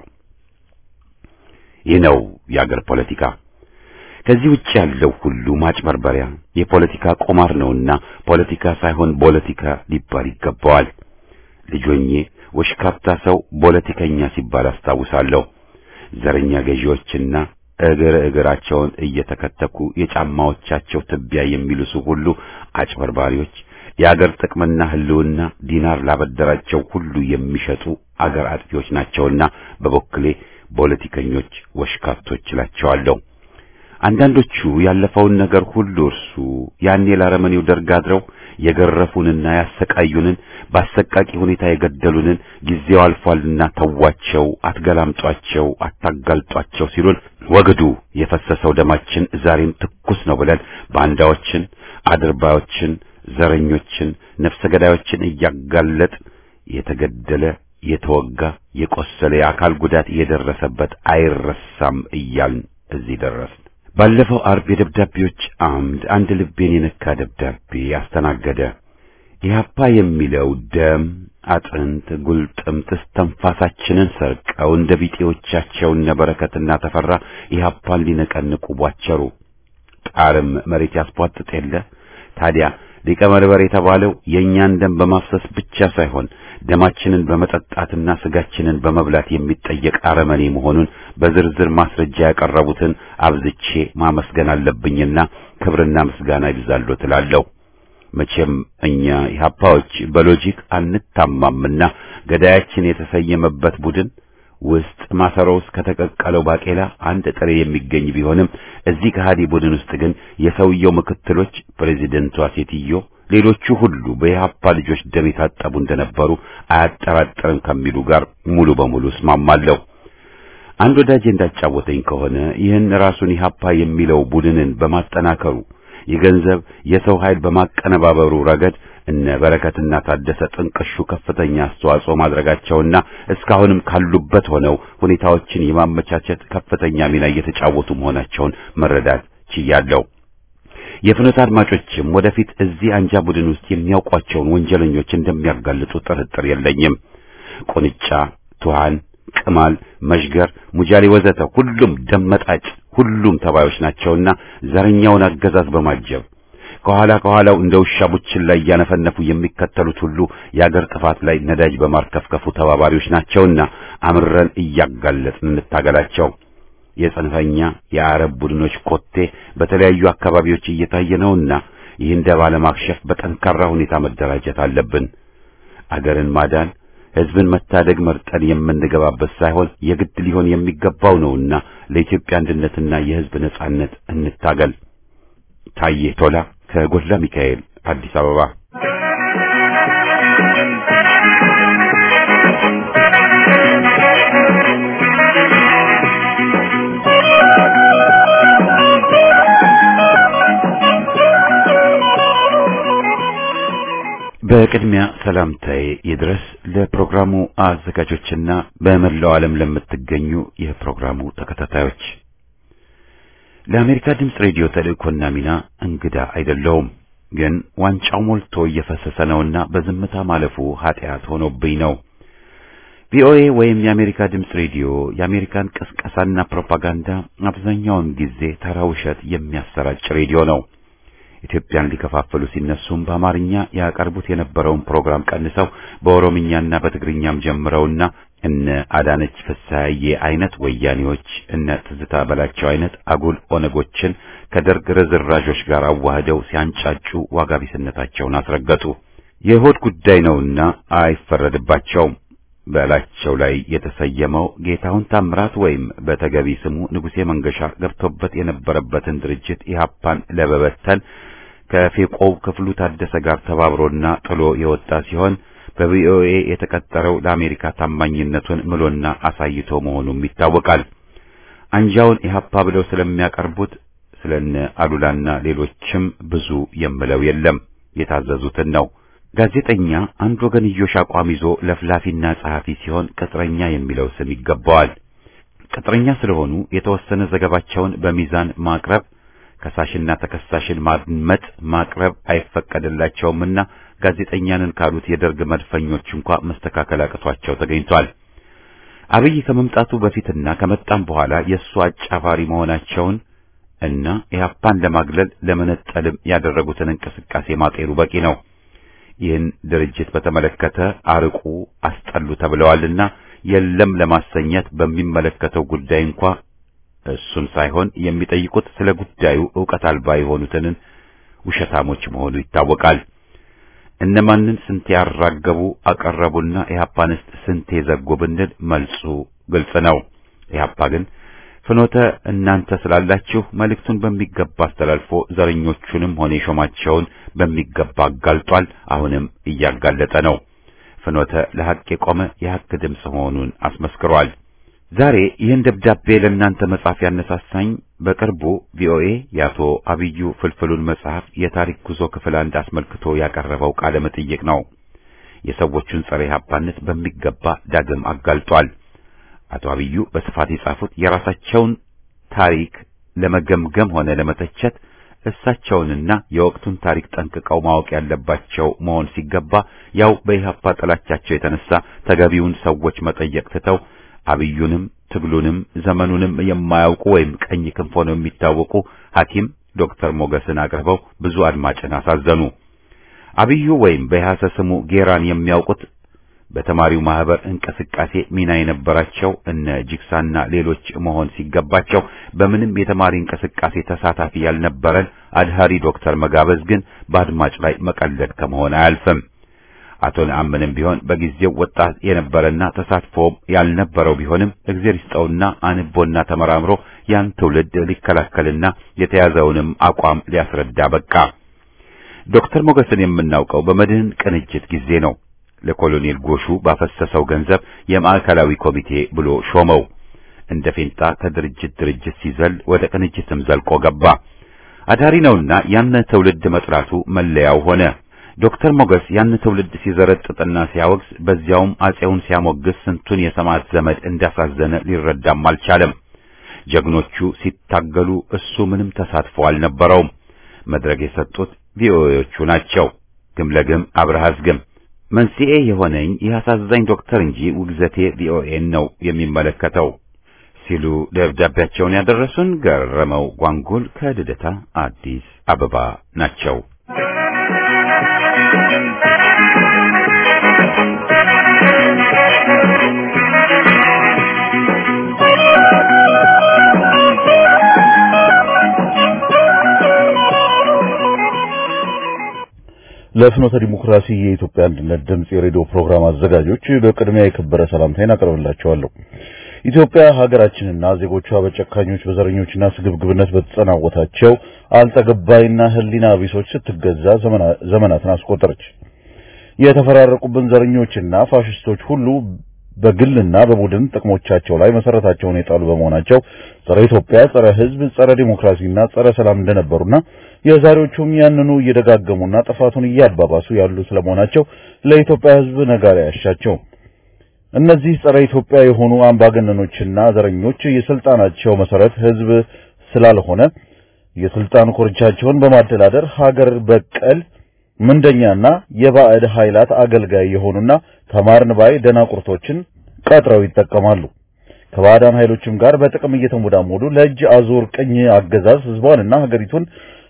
ይህ ነው የአገር ፖለቲካ። ከዚህ ውጭ ያለው ሁሉ ማጭበርበሪያ የፖለቲካ ቁማር ነውና ፖለቲካ ሳይሆን ፖለቲካ ሊባል ይገባዋል። ልጆኜ ወሽካታ ሰው ፖለቲከኛ ሲባል አስታውሳለሁ። ዘረኛ ገዢዎችና እግር እግራቸውን እየተከተኩ የጫማዎቻቸው ትቢያ የሚሉሱ ሁሉ አጭበርባሪዎች፣ የአገር ጥቅምና ህልውና ዲናር ላበደራቸው ሁሉ የሚሸጡ አገር አጥፊዎች ናቸውና በበኩሌ ፖለቲከኞች ወሽካቶች እላቸዋለሁ። አንዳንዶቹ ያለፈውን ነገር ሁሉ እርሱ ያኔ ለአረመኔው ደርግ አድረው የገረፉንና ያሰቃዩንን በአሰቃቂ ሁኔታ የገደሉንን ጊዜው አልፏልና ተዋቸው፣ አትገላምጧቸው፣ አታጋልጧቸው ሲሉን ወግዱ የፈሰሰው ደማችን ዛሬም ትኩስ ነው ብለን ባንዳዎችን፣ አድርባዮችን፣ ዘረኞችን፣ ነፍሰ ገዳዮችን እያጋለጥ የተገደለ የተወጋ የቆሰለ የአካል ጉዳት የደረሰበት አይረሳም እያልን እዚህ ደረስን። ባለፈው አርብ የደብዳቤዎች አምድ አንድ ልቤን የነካ ደብዳቤ ያስተናገደ። ኢህአፓ የሚለው ደም አጥንት ጉልጥምት ተንፋሳችንን ሰርቀው እንደ ቢጤዎቻቸውን ነበረከትና ተፈራ ኢህአፓን ሊነቀንቁ ቧቸሩ። ጣርም መሬት ያስቧጥጥ የለ ታዲያ ሊቀ መንበር የተባለው የኛን ደም በማፍሰስ ብቻ ሳይሆን ደማችንን በመጠጣትና ስጋችንን በመብላት የሚጠየቅ አረመኔ መሆኑን በዝርዝር ማስረጃ ያቀረቡትን አብዝቼ ማመስገን አለብኝና ክብርና ምስጋና ይብዛልዎት እላለሁ። መቼም እኛ ኢህአፓዎች በሎጂክ አንታማምና ገዳያችን የተሰየመበት ቡድን ውስጥ ማሰሮ ውስጥ ከተቀቀለው ባቄላ አንድ ጥሬ የሚገኝ ቢሆንም እዚህ ከሃዲ ቡድን ውስጥ ግን የሰውየው ምክትሎች ፕሬዚደንቷ ሴትዮ ሌሎቹ ሁሉ በኢህአፓ ልጆች ደም የታጠቡ እንደነበሩ አያጠራጥርም ከሚሉ ጋር ሙሉ በሙሉ እስማማለሁ። አንድ ወዳጅ እንዳጫወተኝ ከሆነ ይህን ራሱን ኢህአፓ የሚለው ቡድንን በማጠናከሩ የገንዘብ የሰው ኃይል በማቀነባበሩ ረገድ እነ በረከትና ታደሰ ጥንቅሹ ከፍተኛ አስተዋጽኦ ማድረጋቸውና እስካሁንም ካሉበት ሆነው ሁኔታዎችን የማመቻቸት ከፍተኛ ሚና እየተጫወቱ መሆናቸውን መረዳት ችያለሁ። የፍኖተ አድማጮችም ወደፊት እዚህ አንጃ ቡድን ውስጥ የሚያውቋቸውን ወንጀለኞች እንደሚያጋልጡ ጥርጥር የለኝም። ቁንጫ፣ ቱሃን፣ ቅማል፣ መሽገር፣ ሙጃሌ ወዘተ ሁሉም ደመጣጭ ሁሉም ተባዮች ናቸውና ዘረኛውን አገዛዝ በማጀብ ከኋላ ከኋላው እንደ ውሻ ቡችን ላይ ያነፈነፉ የሚከተሉት ሁሉ የአገር ጥፋት ላይ ነዳጅ በማርከፍከፉ ተባባሪዎች ናቸውና አምረን እያጋለጥን እንታገላቸው። የጽንፈኛ የአረብ ቡድኖች ኮቴ በተለያዩ አካባቢዎች እየታየ ነውና ይህን ደባ ለማክሸፍ በጠንካራ ሁኔታ መደራጀት አለብን። አገርን ማዳን ሕዝብን መታደግ መርጠን የምንገባበት ሳይሆን የግድ ሊሆን የሚገባው ነውና ለኢትዮጵያ አንድነትና የሕዝብ ነጻነት እንታገል። ታዬ ቶላ ከጎላ ሚካኤል አዲስ አበባ። በቅድሚያ ሰላምታዬ ይድረስ ለፕሮግራሙ አዘጋጆችና በመላው ዓለም ለምትገኙ የፕሮግራሙ ተከታታዮች። ለአሜሪካ ድምጽ ሬዲዮ ተልእኮና ሚና እንግዳ አይደለሁም፣ ግን ዋንጫው ሞልቶ እየፈሰሰ ነውና በዝምታ ማለፉ ኃጢአት ሆኖብኝ ነው። ቪኦኤ ወይም የአሜሪካ ድምጽ ሬዲዮ የአሜሪካን ቅስቀሳና ፕሮፓጋንዳ አብዛኛውን ጊዜ ተራ ውሸት የሚያሰራጭ ሬዲዮ ነው። ኢትዮጵያን ሊከፋፈሉ ሲነሱም በአማርኛ ያቀርቡት የነበረውን ፕሮግራም ቀንሰው በኦሮምኛና በትግርኛም ጀምረውና እነ አዳነች ፍሳዬ አይነት ወያኔዎች እነ ትዝታ በላቸው አይነት አጉል ኦነጎችን ከደርግ ርዝራዦች ጋር አዋህደው ሲያንጫጩ ዋጋ ቢስነታቸውን አስረገጡ። የሆድ ጉዳይ ነውና አይፈረድባቸውም። በላቸው ላይ የተሰየመው ጌታሁን ታምራት ወይም በተገቢ ስሙ ንጉሴ መንገሻ ገብቶበት የነበረበትን ድርጅት ኢህአፓን ለበበተን ከፌቆው ክፍሉ ታደሰ ጋር ተባብሮና ጥሎ የወጣ ሲሆን በቪኦኤ የተቀጠረው ለአሜሪካ ታማኝነቱን ምሎና አሳይቶ መሆኑም ይታወቃል። አንጃውን ኢህአፓ ብለው ስለሚያቀርቡት ስለነ አሉላና ሌሎችም ብዙ የምለው የለም፣ የታዘዙትን ነው። ጋዜጠኛ አንድ ወገንዮሽ አቋም ይዞ ለፍላፊና ጸሐፊ ሲሆን ቅጥረኛ የሚለው ስም ይገባዋል። ቅጥረኛ ስለሆኑ የተወሰነ ዘገባቸውን በሚዛን ማቅረብ፣ ከሳሽና ተከሳሽን ማድመጥ ማቅረብ አይፈቀድላቸውምና ጋዜጠኛንን ካሉት የደርግ መድፈኞች እንኳን መስተካከል አቅቷቸው ተገኝቷል። አብይ ከመምጣቱ በፊትና ከመጣም በኋላ የእሱ አጫፋሪ መሆናቸውን እና ኢህአፓን ለማግለል ለመነጠልም ያደረጉትን እንቅስቃሴ ማጤሩ በቂ ነው። ይህን ድርጅት በተመለከተ አርቁ አስጠሉ ተብለዋልና የለም ለማሰኘት በሚመለከተው ጉዳይ እንኳን እሱን ሳይሆን የሚጠይቁት ስለ ጉዳዩ ዕውቀት አልባ የሆኑትን ውሸታሞች መሆኑ ይታወቃል። እነማንን ስንት ያራገቡ አቀረቡና ኢህአፓንስ ስንት የዘጉ ብንል መልሱ ግልጽ ነው። ኢህአፓ ግን ፍኖተ እናንተ ስላላችሁ መልእክቱን በሚገባ አስተላልፎ ዘረኞቹንም ሆነ ሾማቸውን በሚገባ አጋልጧል። አሁንም እያጋለጠ ነው። ፍኖተ ለሐቅ የቆመ የሐቅ ድምጽ መሆኑን አስመስክሯል። ዛሬ ይህን ደብዳቤ ለእናንተ መጻፍ ያነሳሳኝ በቅርቡ ቪኦኤ ያቶ አብዩ ፍልፍሉን መጽሐፍ የታሪክ ጉዞ ክፍል አንድ አስመልክቶ ያቀረበው ቃለ መጠይቅ ነው። የሰዎቹን ጸረ ኢህአፓነት በሚገባ ዳግም አጋልጧል። አቶ አብዩ በስፋት የጻፉት የራሳቸውን ታሪክ ለመገምገም ሆነ ለመተቸት እሳቸውንና የወቅቱን ታሪክ ጠንቅቀው ማወቅ ያለባቸው መሆን ሲገባ ያው በኢህአፓ ጥላቻቸው የተነሳ ተገቢውን ሰዎች መጠየቅ ትተው አብዩንም ትግሉንም ዘመኑንም የማያውቁ ወይም ቀኝ ክንፍ ሆነው የሚታወቁ ሐኪም ዶክተር ሞገስን አቅርበው ብዙ አድማጭን አሳዘኑ። አብዩ ወይም በሐሰ ስሙ ጌራን የሚያውቁት በተማሪው ማህበር እንቅስቃሴ ሚና የነበራቸው እነ ጂክሳና ሌሎች መሆን ሲገባቸው በምንም የተማሪ እንቅስቃሴ ተሳታፊ ያልነበረን አድሃሪ ዶክተር መጋበዝ ግን በአድማጭ ላይ መቀለድ ከመሆን አያልፍም። አቶ ነአምንም ቢሆን በጊዜው ወጣት የነበረና ተሳትፎ ያልነበረው ቢሆንም እግዚአብሔር ይስጠውና አንቦና ተመራምሮ ያን ትውልድ ሊከላከልና የተያዘውንም አቋም ሊያስረዳ በቃ። ዶክተር ሞገስን የምናውቀው በመድህን ቅንጅት ጊዜ ነው። ለኮሎኔል ጎሹ ባፈሰሰው ገንዘብ የማዕከላዊ ኮሚቴ ብሎ ሾመው። እንደ ፌንጣ ከድርጅት ድርጅት ሲዘል ወደ ቅንጅትም ዘልቆ ገባ። አዳሪ ነውና ያን ትውልድ መጥራቱ መለያው ሆነ። ዶክተር ሞገስ ያን ትውልድ ሲዘረጥጥና ሲያወግዝ በዚያውም አጼውን ሲያሞግስ ስንቱን የሰማዕት ዘመድ እንዳሳዘነ ሊረዳም አልቻለም። ጀግኖቹ ሲታገሉ እሱ ምንም ተሳትፎ አልነበረውም። መድረክ የሰጡት ቪኦኤዎቹ ናቸው። ግም ለግም አብረሃዝ ግም መንስኤ የሆነኝ ያሳዛኝ ዶክተር እንጂ ውግዘቴ ቪኦኤን ነው የሚመለከተው ሲሉ ደብዳቤያቸውን ያደረሱን ገረመው ጓንጎል ከልደታ አዲስ አበባ ናቸው። ለፍኖተ ዲሞክራሲ የኢትዮጵያ አንድነት ድምጽ የሬዲዮ ፕሮግራም አዘጋጆች በቅድሚያ የከበረ ሰላምታዬን አቀርብላችኋለሁ። ኢትዮጵያ ሀገራችንና ዜጎቿ በጨካኞች በዘረኞችና ስግብግብነት በተጸናወታቸው አልተገባይና ህሊና ቢሶች ስትገዛ ዘመናትን አስቆጠረች። የተፈራረቁብን ዘረኞችና ፋሽስቶች ሁሉ በግልና በቡድን ጥቅሞቻቸው ላይ መሰረታቸውን የጣሉ በመሆናቸው ጸረ ኢትዮጵያ፣ ጸረ ህዝብ፣ ጸረ ዲሞክራሲና ጸረ ሰላም እንደነበሩና የዛሬዎቹም ያንኑ እየደጋገሙና ጥፋቱን እያባባሱ ያሉ ስለመሆናቸው ለኢትዮጵያ ህዝብ ነጋሪ ያሻቸው። እነዚህ ጸረ ኢትዮጵያ የሆኑ አምባገነኖችና ዘረኞች የስልጣናቸው መሰረት ህዝብ ስላልሆነ የስልጣን ኮርቻቸውን በማደላደር ሀገር በቀል ምንደኛና የባዕድ ኃይላት አገልጋይ የሆኑና ተማርን ባይ ደናቁርቶችን ቀጥረው ይጠቀማሉ። ከባዕዳን ኃይሎችም ጋር በጥቅም እየተሞዳሞዱ ለእጅ አዙር ቅኝ አገዛዝ ህዝቧንና ሀገሪቱን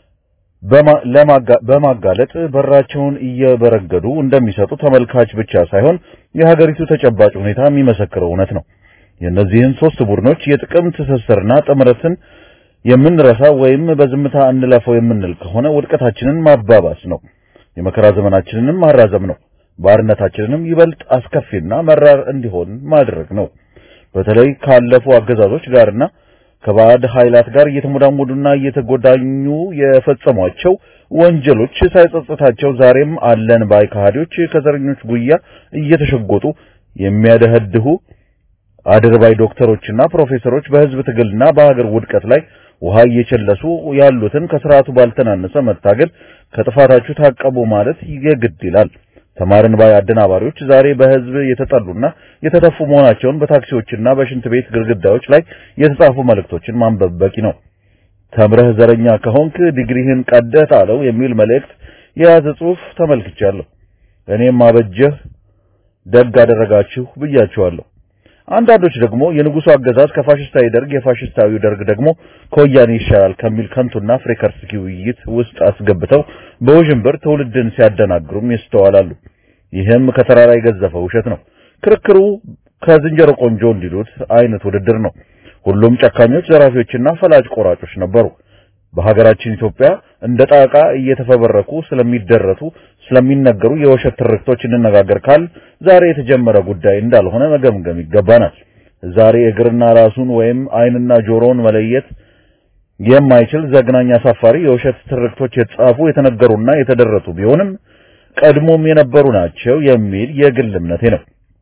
በማጋለጥ በራቸውን እየበረገዱ እንደሚሰጡ ተመልካች ብቻ ሳይሆን የሀገሪቱ ተጨባጭ ሁኔታ የሚመሰክረው እውነት ነው። የእነዚህን ሶስት ቡድኖች የጥቅም ትስስርና ጥምረትን የምንረሳ ወይም በዝምታ እንለፈው የምንል ከሆነ ውድቀታችንን ማባባስ ነው። የመከራ ዘመናችንንም ማራዘም ነው። ባርነታችንንም ይበልጥ አስከፊና መራር እንዲሆን ማድረግ ነው። በተለይ ካለፉ አገዛዞች ጋርና ከባዕድ ኃይላት ጋር እየተሞዳሞዱና እየተጎዳኙ የፈጸሟቸው ወንጀሎች ሳይጸጽታቸው ዛሬም አለን ባይ ከሃዲዎች ከዘረኞች ጉያ እየተሸጎጡ የሚያደህድሁ አድርባይ ዶክተሮችና ፕሮፌሰሮች በህዝብ ትግልና በሀገር ውድቀት ላይ ውሃ እየቸለሱ ያሉትን ከስርዓቱ ባልተናነሰ መታገል ከጥፋታችሁ ታቀቡ ማለት ይገድ ይላል። ተማርን ባይ አደናባሪዎች ዛሬ በህዝብ የተጠሉና የተተፉ መሆናቸውን በታክሲዎችና በሽንት ቤት ግድግዳዎች ላይ የተጻፉ መልእክቶችን ማንበብ በቂ ነው። ተምረህ ዘረኛ ከሆንክ ዲግሪህን ቀደህ ጣለው የሚል መልእክት የያዘ ጽሑፍ ተመልክቻለሁ። እኔም አበጀህ ደግ አደረጋችሁ ብያቸዋለሁ። አንዳንዶች ደግሞ የንጉሱ አገዛዝ ከፋሽስታዊ ደርግ የፋሽስታዊው ደርግ ደግሞ ከወያኔ ይሻላል ከሚል ከንቱና ፍሬከርስኪ ውይይት ውስጥ አስገብተው በውዥንብር ትውልድን ሲያደናግሩም ይስተዋላሉ። ይህም ከተራራ የገዘፈ ውሸት ነው። ክርክሩ ከዝንጀሮ ቆንጆ እንዲሉት አይነት ውድድር ነው። ሁሉም ጨካኞች፣ ዘራፊዎችና ፈላጭ ቆራጮች ነበሩ። በሀገራችን ኢትዮጵያ እንደ ጣቃ እየተፈበረኩ ስለሚደረቱ ስለሚነገሩ የውሸት ትርክቶች እንነጋገር ካል ዛሬ የተጀመረ ጉዳይ እንዳልሆነ መገምገም ይገባናል። ዛሬ እግርና ራሱን ወይም አይንና ጆሮን መለየት የማይችል ዘግናኝ አሳፋሪ የውሸት ትርክቶች የተጻፉ የተነገሩና የተደረቱ ቢሆንም ቀድሞም የነበሩ ናቸው የሚል የግል እምነቴ ነው።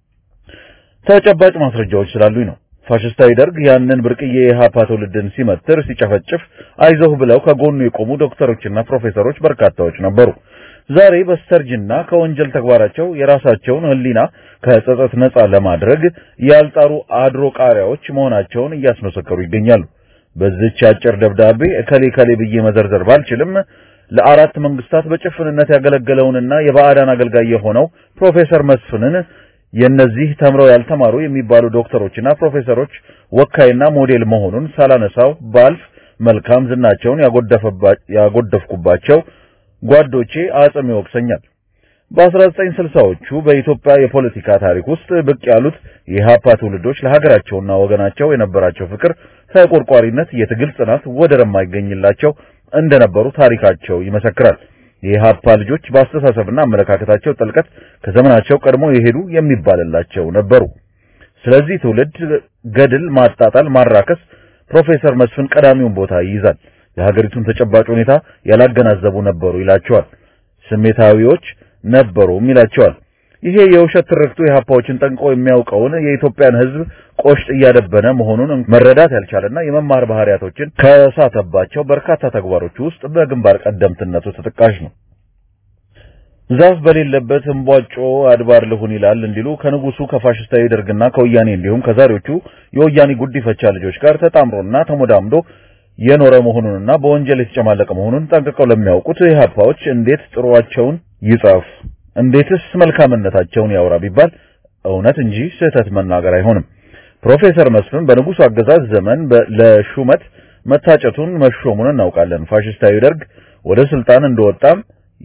ተጨባጭ ማስረጃዎች ስላሉኝ ነው። ፋሽስታዊ ደርግ ያንን ብርቅዬ የኢሃፓ ትውልድን ሲመትር ሲጨፈጭፍ አይዞህ ብለው ከጎኑ የቆሙ ዶክተሮችና ፕሮፌሰሮች በርካታዎች ነበሩ። ዛሬ በስተርጅና ከወንጀል ተግባራቸው የራሳቸውን ሕሊና ከጸጸት ነፃ ለማድረግ ያልጣሩ አድሮ ቃሪያዎች መሆናቸውን እያስመሰከሩ ይገኛሉ። በዚህች አጭር ደብዳቤ እከሌ ከሌ ብዬ መዘርዘር ባልችልም ለአራት መንግስታት በጭፍንነት ያገለገለውንና የባዕዳን አገልጋይ የሆነው ፕሮፌሰር መስፍንን የነዚህ ተምረው ያልተማሩ የሚባሉ ዶክተሮችና ፕሮፌሰሮች ወካይና ሞዴል መሆኑን ሳላነሳው ባልፍ መልካም ዝናቸውን ያጎደፈባቸው ጓዶቼ አጽም ይወቅሰኛል። በ1960ዎቹ በኢትዮጵያ የፖለቲካ ታሪክ ውስጥ ብቅ ያሉት የኢህአፓ ትውልዶች ለሀገራቸውና ወገናቸው የነበራቸው ፍቅር፣ ተቆርቋሪነት፣ የትግል ጽናት ወደር የማይገኝላቸው እንደነበሩ ታሪካቸው ይመሰክራል። የኢህአፓ ልጆች በአስተሳሰብና አመለካከታቸው ጥልቀት ከዘመናቸው ቀድሞ የሄዱ የሚባልላቸው ነበሩ። ስለዚህ ትውልድ ገድል ማጣጣል፣ ማራከስ ፕሮፌሰር መስፍን ቀዳሚውን ቦታ ይይዛል። የሀገሪቱን ተጨባጭ ሁኔታ ያላገናዘቡ ነበሩ ይላቸዋል። ስሜታዊዎች ነበሩም ይላቸዋል። ይሄ የውሸት ትርክቱ የኢህአፓዎችን ጠንቆ የሚያውቀውን የኢትዮጵያን ሕዝብ ቆሽጥ እያደበነ መሆኑን መረዳት ያልቻለና የመማር ባህሪያቶችን ከሳተባቸው በርካታ ተግባሮች ውስጥ በግንባር ቀደምትነቱ ተጠቃሽ ነው። ዛፍ በሌለበት እንቧጮ አድባር ልሁን ይላል እንዲሉ ከንጉሱ ከፋሽስታዊ ደርግና ከወያኔ እንዲሁም ከዛሬዎቹ የወያኔ ጉዲፈቻ ልጆች ጋር ተጣምሮና ተሞዳምዶ የኖረ መሆኑንና በወንጀል የተጨማለቀ መሆኑን ጠንቅቀው ለሚያውቁት ኢህአፓዎች እንዴት ጥሩዋቸውን ይጻፍ፣ እንዴትስ መልካምነታቸውን ያወራ ቢባል እውነት እንጂ ስህተት መናገር አይሆንም። ፕሮፌሰር መስፍን በንጉሱ አገዛዝ ዘመን ለሹመት መታጨቱን መሾሙን እናውቃለን። ፋሽስታዊ ደርግ ወደ ስልጣን እንደወጣም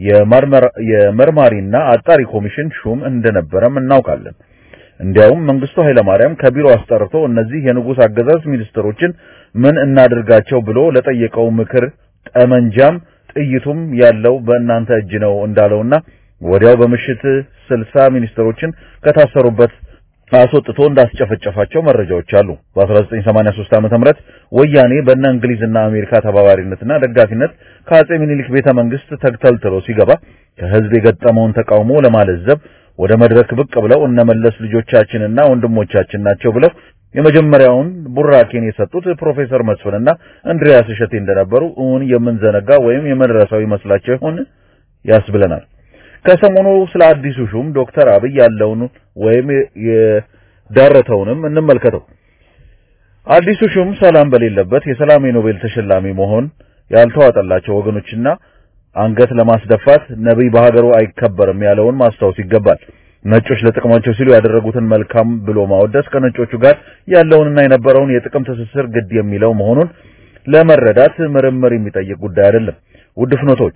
የመርማሪና አጣሪ ኮሚሽን ሹም እንደነበረም እናውቃለን። እንዲያውም መንግስቱ ኃይለማርያም ከቢሮ አስጠርቶ እነዚህ የንጉስ አገዛዝ ሚኒስትሮችን ምን እናድርጋቸው ብሎ ለጠየቀው ምክር ጠመንጃም ጥይቱም ያለው በእናንተ እጅ ነው እንዳለውና ወዲያው በምሽት ስልሳ ሚኒስትሮችን ከታሰሩበት አስወጥቶ እንዳስጨፈጨፋቸው መረጃዎች አሉ። በ1983 ዓመተ ምህረት ወያኔ በእነ እንግሊዝና አሜሪካ ተባባሪነትና ደጋፊነት ከአጼ ምኒልክ ቤተ መንግስት ተግተልትሎ ሲገባ ከህዝብ የገጠመውን ተቃውሞ ለማለዘብ ወደ መድረክ ብቅ ብለው እነመለስ ልጆቻችንና ወንድሞቻችን ናቸው ብለው የመጀመሪያውን ቡራኬን የሰጡት ፕሮፌሰር መስፍንና እንድሪያስ እሸቴ እንደነበሩ እውን የምንዘነጋ ወይም የመድረሳዊ መስላቸው ይሆን ያስብለናል። ከሰሞኑ ስለ አዲሱ ሹም ዶክተር አብይ ያለውን ወይም የዳረተውንም እንመልከተው። አዲሱ ሹም ሰላም በሌለበት የሰላም የኖቤል ተሸላሚ መሆን ያልተዋጠላቸው ወገኖችና አንገት ለማስደፋት ነብይ በሀገሩ አይከበርም ያለውን ማስታወስ ይገባል። ነጮች ለጥቅማቸው ሲሉ ያደረጉትን መልካም ብሎ ማወደስ ከነጮቹ ጋር ያለውንና የነበረውን የጥቅም ትስስር ግድ የሚለው መሆኑን ለመረዳት ምርምር የሚጠይቅ ጉዳይ አይደለም። ውድ ፍኖቶች፣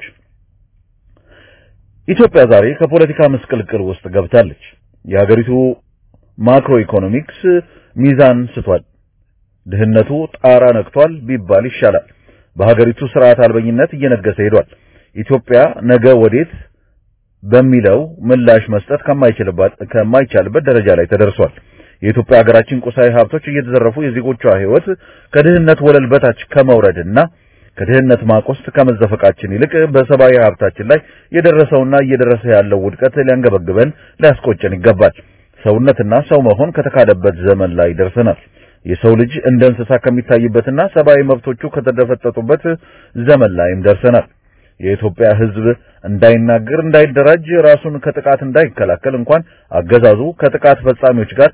ኢትዮጵያ ዛሬ ከፖለቲካ መስቀልቅል ውስጥ ገብታለች። የሀገሪቱ ማክሮ ኢኮኖሚክስ ሚዛን ስቷል። ድህነቱ ጣራ ነክቷል ቢባል ይሻላል። በሀገሪቱ ስርዓት አልበኝነት እየነገሰ ሄዷል። ኢትዮጵያ ነገ ወዴት በሚለው ምላሽ መስጠት ከማይችልበት ከማይቻልበት ደረጃ ላይ ተደርሷል። የኢትዮጵያ ሀገራችን ቁሳዊ ሀብቶች እየተዘረፉ የዜጎቿ ሕይወት ከድህነት ወለል በታች ከመውረድና ከድህነት ማቆስት ከመዘፈቃችን ይልቅ በሰባዊ ሀብታችን ላይ የደረሰውና እየደረሰ ያለው ውድቀት ሊያንገበግበን ሊያስቆጨን ይገባል። ሰውነትና ሰው መሆን ከተካደበት ዘመን ላይ ደርሰናል። የሰው ልጅ እንደ እንስሳ ከሚታይበትና ሰባዊ መብቶቹ ከተደፈጠጡበት ዘመን ላይም ደርሰናል። የኢትዮጵያ ሕዝብ እንዳይናገር፣ እንዳይደራጅ፣ ራሱን ከጥቃት እንዳይከላከል እንኳን አገዛዙ ከጥቃት ፈጻሚዎች ጋር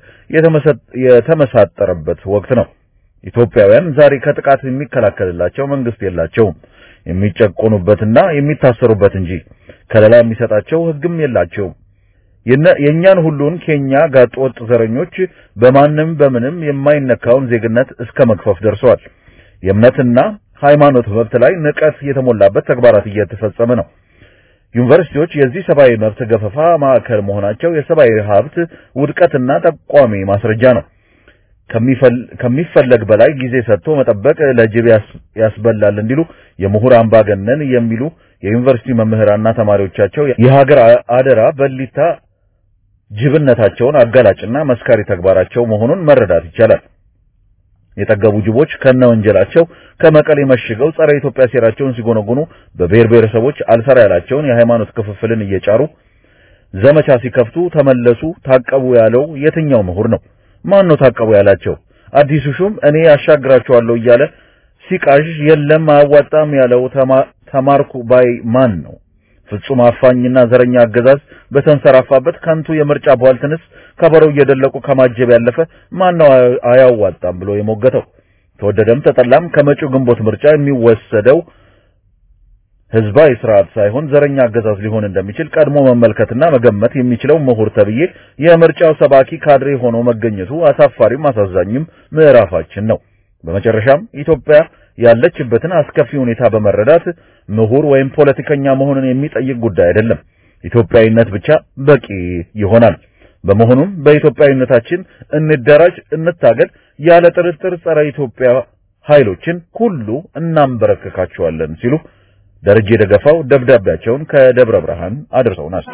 የተመሳጠረበት ወቅት ነው። ኢትዮጵያውያን ዛሬ ከጥቃት የሚከላከልላቸው መንግስት የላቸውም። የሚጨቆኑበትና የሚታሰሩበት እንጂ ከለላ የሚሰጣቸው ሕግም የላቸውም። የኛን ሁሉን ከኛ ጋጠወጥ ዘረኞች በማንም በምንም የማይነካውን ዜግነት እስከ መግፈፍ ደርሰዋል። የእምነትና ሃይማኖት መብት ላይ ንቀት የተሞላበት ተግባራት እየተፈጸመ ነው። ዩኒቨርሲቲዎች የዚህ ሰብአዊ መብት ገፈፋ ማዕከል መሆናቸው የሰብአዊ ሀብት ውድቀትና ጠቋሚ ማስረጃ ነው። ከሚፈለግ በላይ ጊዜ ሰጥቶ መጠበቅ ለጅብ ያስበላል እንዲሉ የምሁር አምባገነን የሚሉ የዩኒቨርሲቲ መምህራንና ተማሪዎቻቸው የሀገር አደራ በሊታ ጅብነታቸውን አጋላጭና መስካሪ ተግባራቸው መሆኑን መረዳት ይቻላል። የጠገቡ ጅቦች ከነወንጀላቸው ከመቀሌ መሽገው ጸረ ኢትዮጵያ ሴራቸውን ሲጎነጉኑ በብሔር ብሔረሰቦች አልሰራ ያላቸውን የሃይማኖት ክፍፍልን እየጫሩ ዘመቻ ሲከፍቱ ተመለሱ ታቀቡ ያለው የትኛው ምሁር ነው? ማን ነው ታቀቡ ያላቸው? አዲሱ ሹም እኔ ያሻግራቸዋለሁ እያለ ሲቃዥ የለም አያዋጣም ያለው ተማርኩ ባይ ማን ነው? ፍጹም አፋኝና ዘረኛ አገዛዝ በተንሰራፋበት ከንቱ የምርጫ ቧልትንስ ከበረው እየደለቁ ከማጀብ ያለፈ ማን ነው አያዋጣም ብሎ የሞገተው? ተወደደም ተጠላም ከመጪው ግንቦት ምርጫ የሚወሰደው ህዝባዊ ስርዓት ሳይሆን ዘረኛ አገዛዝ ሊሆን እንደሚችል ቀድሞ መመልከትና መገመት የሚችለው ምሁር ተብዬ የምርጫው ሰባኪ ካድሬ ሆኖ መገኘቱ አሳፋሪም አሳዛኝም ምዕራፋችን ነው። በመጨረሻም ኢትዮጵያ ያለችበትን አስከፊ ሁኔታ በመረዳት ምሁር ወይም ፖለቲከኛ መሆንን የሚጠይቅ ጉዳይ አይደለም። ኢትዮጵያዊነት ብቻ በቂ ይሆናል። በመሆኑም በኢትዮጵያዊነታችን እንደራጅ፣ እንታገል፣ ያለ ጥርጥር ጸረ ኢትዮጵያ ኃይሎችን ሁሉ እናንበረከካቸዋለን ሲሉ ደረጀ ደገፋው ደብዳቤያቸውን ከደብረ ብርሃን አድርሰውናል።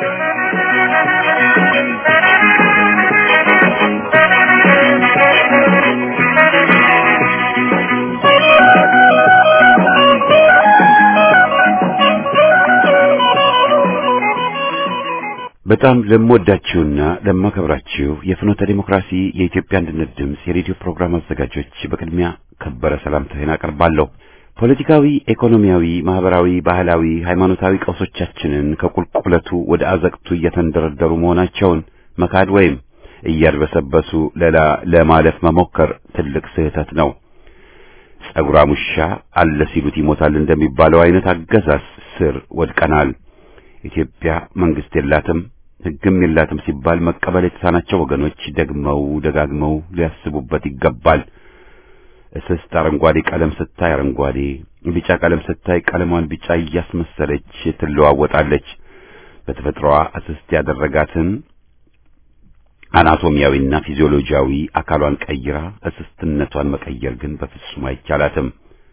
በጣም ለምወዳችሁና ለማከብራችሁ የፍኖተ ዲሞክራሲ የኢትዮጵያ አንድነት ድምጽ የሬዲዮ ፕሮግራም አዘጋጆች በቅድሚያ ከበረ ሰላምታዬን አቀርባለሁ። ፖለቲካዊ፣ ኢኮኖሚያዊ፣ ማህበራዊ፣ ባህላዊ፣ ሃይማኖታዊ ቀውሶቻችንን ከቁልቁለቱ ወደ አዘቅቱ እየተንደረደሩ መሆናቸውን መካድ ወይም እያድበሰበሱ ለላ ለማለፍ መሞከር ትልቅ ስህተት ነው። ጸጉራም ውሻ አለ ሲሉት ይሞታል እንደሚባለው አይነት አገዛዝ ስር ወድቀናል። ኢትዮጵያ መንግስት የላትም ሕግም የላትም ሲባል መቀበል የተሳናቸው ወገኖች ደግመው ደጋግመው ሊያስቡበት ይገባል። እስስት አረንጓዴ ቀለም ስታይ አረንጓዴ፣ ቢጫ ቀለም ስታይ ቀለሟን ቢጫ እያስመሰለች ትለዋወጣለች። በተፈጥሮዋ እስስት ያደረጋትን አናቶሚያዊና ፊዚዮሎጂያዊ አካሏን ቀይራ እስስትነቷን መቀየር ግን በፍጹም አይቻላትም።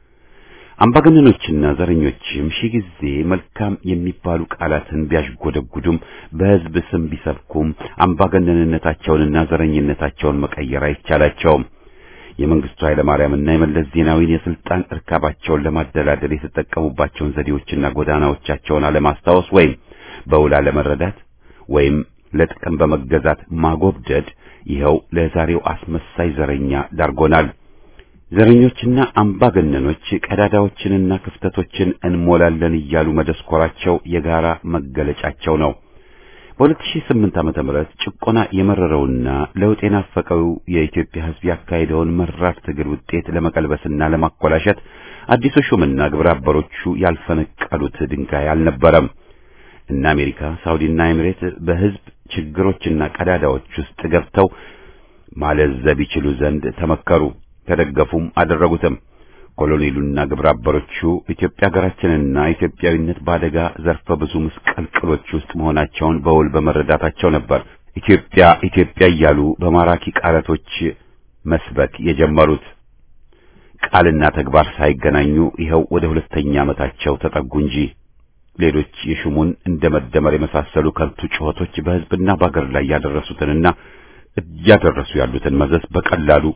አምባገነኖችና ዘረኞችም ሺህ ጊዜ መልካም የሚባሉ ቃላትን ቢያሽጎደጉዱም በህዝብ ስም ቢሰብኩም አምባገነንነታቸውንና ዘረኝነታቸውን መቀየር አይቻላቸውም። የመንግስቱ ኃይለ ማርያምና የመለስ ዜናዊን የስልጣን እርካባቸውን ለማደላደል የተጠቀሙባቸውን ዘዴዎችና ጎዳናዎቻቸውን አለማስታወስ ወይም በውላ ለመረዳት ወይም ለጥቅም በመገዛት ማጎብደድ ይኸው ለዛሬው አስመሳይ ዘረኛ ዳርጎናል። ዘረኞችና አምባገነኖች ቀዳዳዎችንና ክፍተቶችን እንሞላለን እያሉ መደስኮራቸው የጋራ መገለጫቸው ነው። በሁለት ሺህ ስምንት ዓመተ ምህረት ጭቆና የመረረውና ለውጥ የናፈቀው የኢትዮጵያ ሕዝብ ያካሄደውን መራር ትግል ውጤት ለመቀልበስና ለማኮላሸት አዲሱ ሹምና ግብረ አበሮቹ ያልፈነቀሉት ድንጋይ አልነበረም። እነ አሜሪካ፣ ሳውዲና ኤሚሬት በሕዝብ ችግሮችና ቀዳዳዎች ውስጥ ገብተው ማለዘብ ይችሉ ዘንድ ተመከሩ፣ ተደገፉም፣ አደረጉትም። ኮሎኔሉና ግብረ አበሮቹ ኢትዮጵያ ሀገራችንና ኢትዮጵያዊነት በአደጋ ዘርፈ ብዙ ምስቅልቅሎች ውስጥ መሆናቸውን በውል በመረዳታቸው ነበር ኢትዮጵያ ኢትዮጵያ እያሉ በማራኪ ቃላቶች መስበክ የጀመሩት። ቃልና ተግባር ሳይገናኙ ይኸው ወደ ሁለተኛ ዓመታቸው ተጠጉ እንጂ ሌሎች የሹሙን እንደ መደመር የመሳሰሉ ከንቱ ጩኸቶች በሕዝብና በአገር ላይ ያደረሱትንና እያደረሱ ያሉትን መዘዝ በቀላሉ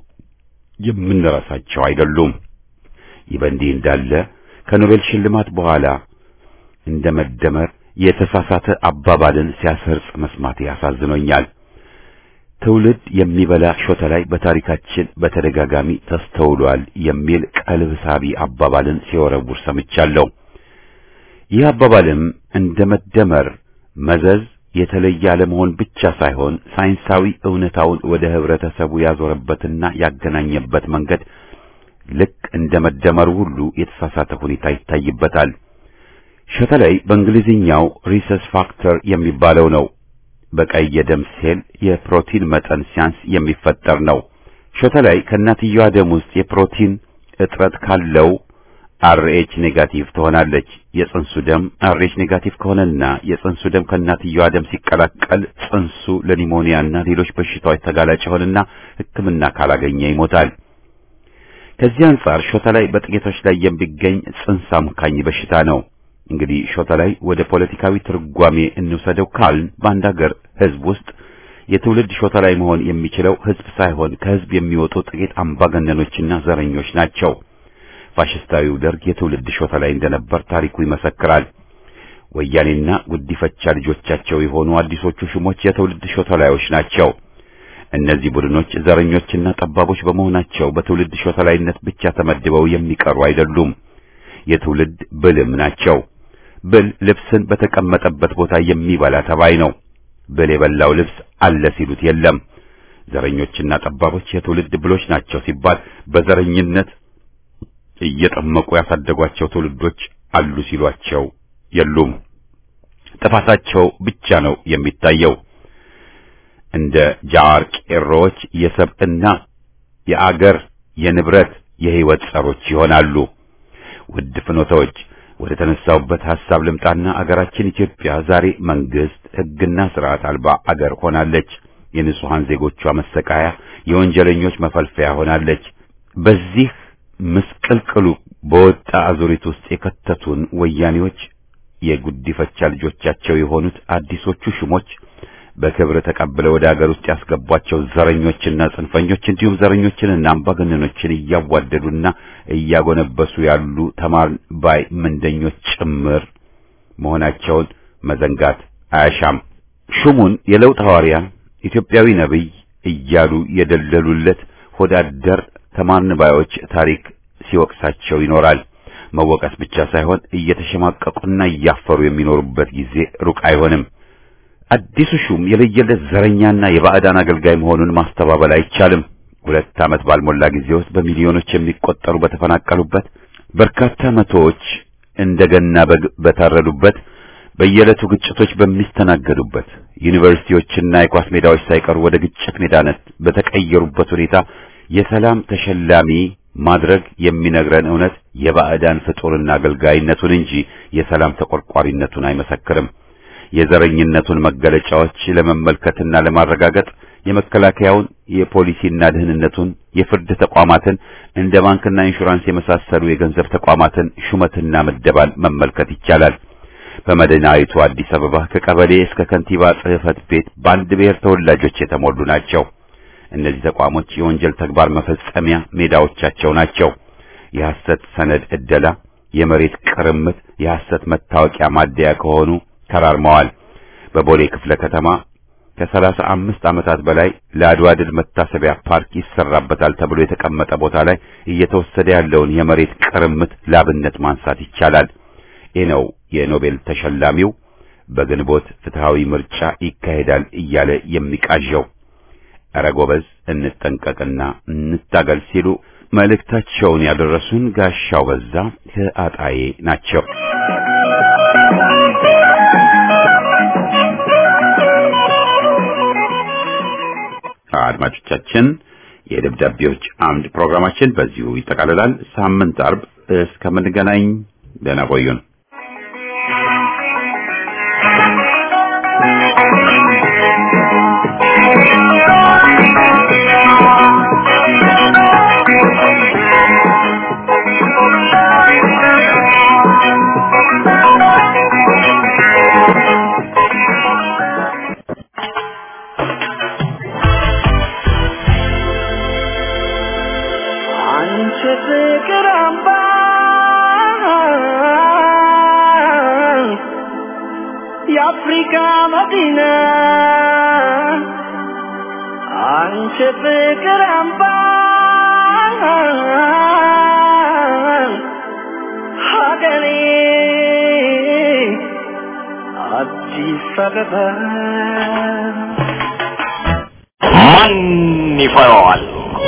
የምንረሳቸው አይደሉም። ይህ በእንዲህ እንዳለ ከኖቤል ሽልማት በኋላ እንደ መደመር የተሳሳተ አባባልን ሲያሰርጽ መስማት ያሳዝኖኛል። ትውልድ የሚበላ ሾተ ላይ በታሪካችን በተደጋጋሚ ተስተውሏል የሚል ቀልብ ሳቢ አባባልን ሲወረውር ሰምቻለሁ። ይህ አባባልም እንደ መደመር መዘዝ የተለየ አለመሆን ብቻ ሳይሆን ሳይንሳዊ እውነታውን ወደ ህብረተሰቡ ያዞረበትና ያገናኘበት መንገድ ልክ እንደ መደመሩ ሁሉ የተሳሳተ ሁኔታ ይታይበታል። ሾተላይ በእንግሊዝኛው ሪሰስ ፋክተር የሚባለው ነው። በቀይ የደም ሴል የፕሮቲን መጠን ሲያንስ የሚፈጠር ነው። ሾተላይ ከእናትየዋ ደም ውስጥ የፕሮቲን እጥረት ካለው አርኤች ኔጋቲቭ ትሆናለች። የጽንሱ ደም አርኤች ኔጋቲቭ ከሆነና የጽንሱ ደም ከእናትየዋ ደም ሲቀላቀል ጽንሱ ለኒሞኒያና ሌሎች በሽታዎች ተጋላጭ ይሆንና ሕክምና ካላገኘ ይሞታል። ከዚህ አንጻር ሾተላይ በጥቂቶች ላይ የሚገኝ ጽንስ አምካኝ በሽታ ነው። እንግዲህ ሾተላይ ወደ ፖለቲካዊ ትርጓሜ እንውሰደው ካልን በአንድ ሀገር ህዝብ ውስጥ የትውልድ ሾተላይ መሆን የሚችለው ህዝብ ሳይሆን ከህዝብ የሚወጡ ጥቂት አምባገነኖችና ዘረኞች ናቸው። ፋሽስታዊው ደርግ የትውልድ ሾተላይ እንደነበር ታሪኩ ይመሰክራል። ወያኔና ጉዲፈቻ ልጆቻቸው የሆኑ አዲሶቹ ሹሞች የትውልድ ሾተላዮች ናቸው። እነዚህ ቡድኖች ዘረኞችና ጠባቦች በመሆናቸው በትውልድ ሾተላይነት ብቻ ተመድበው የሚቀሩ አይደሉም። የትውልድ ብልም ናቸው። ብል ልብስን በተቀመጠበት ቦታ የሚበላ ተባይ ነው። ብል የበላው ልብስ አለ ሲሉት የለም። ዘረኞችና ጠባቦች የትውልድ ብሎች ናቸው ሲባል በዘረኝነት እየጠመቁ ያሳደጓቸው ትውልዶች አሉ ሲሏቸው የሉም። ጥፋታቸው ብቻ ነው የሚታየው። እንደ ጃዋር ቄሮዎች የሰብዕና የአገር የንብረት የህይወት ጸሮች ይሆናሉ። ውድ ፍኖታዎች ወደ ተነሳውበት ሐሳብ ልምጣና አገራችን ኢትዮጵያ ዛሬ መንግስት ሕግና ስርዓት አልባ አገር ሆናለች። የንጹሃን ዜጎቿ መሰቃያ፣ የወንጀለኞች መፈልፈያ ሆናለች። በዚህ ምስቅልቅሉ በወጣ አዙሪት ውስጥ የከተቱን ወያኔዎች የጉዲፈቻ ልጆቻቸው የሆኑት አዲሶቹ ሽሞች በክብር ተቀብለው ወደ አገር ውስጥ ያስገቧቸው ዘረኞችና ጽንፈኞች እንዲሁም ዘረኞችንና አምባገነኖችን እያዋደዱና እያጎነበሱ ያሉ ተማር ባይ ምንደኞች ጭምር መሆናቸውን መዘንጋት አያሻም። ሹሙን የለውጥ ሐዋርያ ኢትዮጵያዊ ነብይ እያሉ የደለሉለት ሆዳደር ተማርን ባዮች ታሪክ ሲወቅሳቸው ይኖራል። መወቀስ ብቻ ሳይሆን እየተሸማቀቁና እያፈሩ የሚኖሩበት ጊዜ ሩቅ አይሆንም። አዲሱ ሹም የለየለት ዘረኛና የባዕዳን አገልጋይ መሆኑን ማስተባበል አይቻልም። ሁለት ዓመት ባልሞላ ጊዜ ውስጥ በሚሊዮኖች የሚቆጠሩ በተፈናቀሉበት፣ በርካታ መቶዎች እንደገና በታረዱበት፣ በየዕለቱ ግጭቶች በሚስተናገዱበት፣ ዩኒቨርሲቲዎችና የኳስ ሜዳዎች ሳይቀሩ ወደ ግጭት ሜዳነት በተቀየሩበት ሁኔታ የሰላም ተሸላሚ ማድረግ የሚነግረን እውነት የባዕዳን ፍጡርና አገልጋይነቱን እንጂ የሰላም ተቆርቋሪነቱን አይመሰክርም። የዘረኝነቱን መገለጫዎች ለመመልከትና ለማረጋገጥ የመከላከያውን፣ የፖሊሲና ደህንነቱን፣ የፍርድ ተቋማትን፣ እንደ ባንክና ኢንሹራንስ የመሳሰሉ የገንዘብ ተቋማትን ሹመትና ምደባን መመልከት ይቻላል። በመዲናይቱ አዲስ አበባ ከቀበሌ እስከ ከንቲባ ጽሕፈት ቤት በአንድ ብሔር ተወላጆች የተሞሉ ናቸው። እነዚህ ተቋሞች የወንጀል ተግባር መፈጸሚያ ሜዳዎቻቸው ናቸው። የሐሰት ሰነድ ዕደላ፣ የመሬት ቅርምት፣ የሐሰት መታወቂያ ማደያ ከሆኑ ተራርመዋል። በቦሌ ክፍለ ከተማ ከሰላሳ አምስት ዓመታት በላይ ለአድዋ ድል መታሰቢያ ፓርክ ይሰራበታል ተብሎ የተቀመጠ ቦታ ላይ እየተወሰደ ያለውን የመሬት ቅርምት ላብነት ማንሳት ይቻላል። ይህ ነው የኖቤል ተሸላሚው በግንቦት ፍትሃዊ ምርጫ ይካሄዳል እያለ የሚቃዠው። ኧረ ጎበዝ እንጠንቀቅና እንታገል ሲሉ መልእክታቸውን ያደረሱን ጋሻው በዛ ከአጣዬ ናቸው። አድማጮቻችን የደብዳቤዎች አምድ ፕሮግራማችን በዚሁ ይጠቃልላል። ሳምንት አርብ እስከምንገናኝ ደህና ቆዩን። Africa Medina Anche Begramba Hagani Addis Ababa Man ይፈራዋል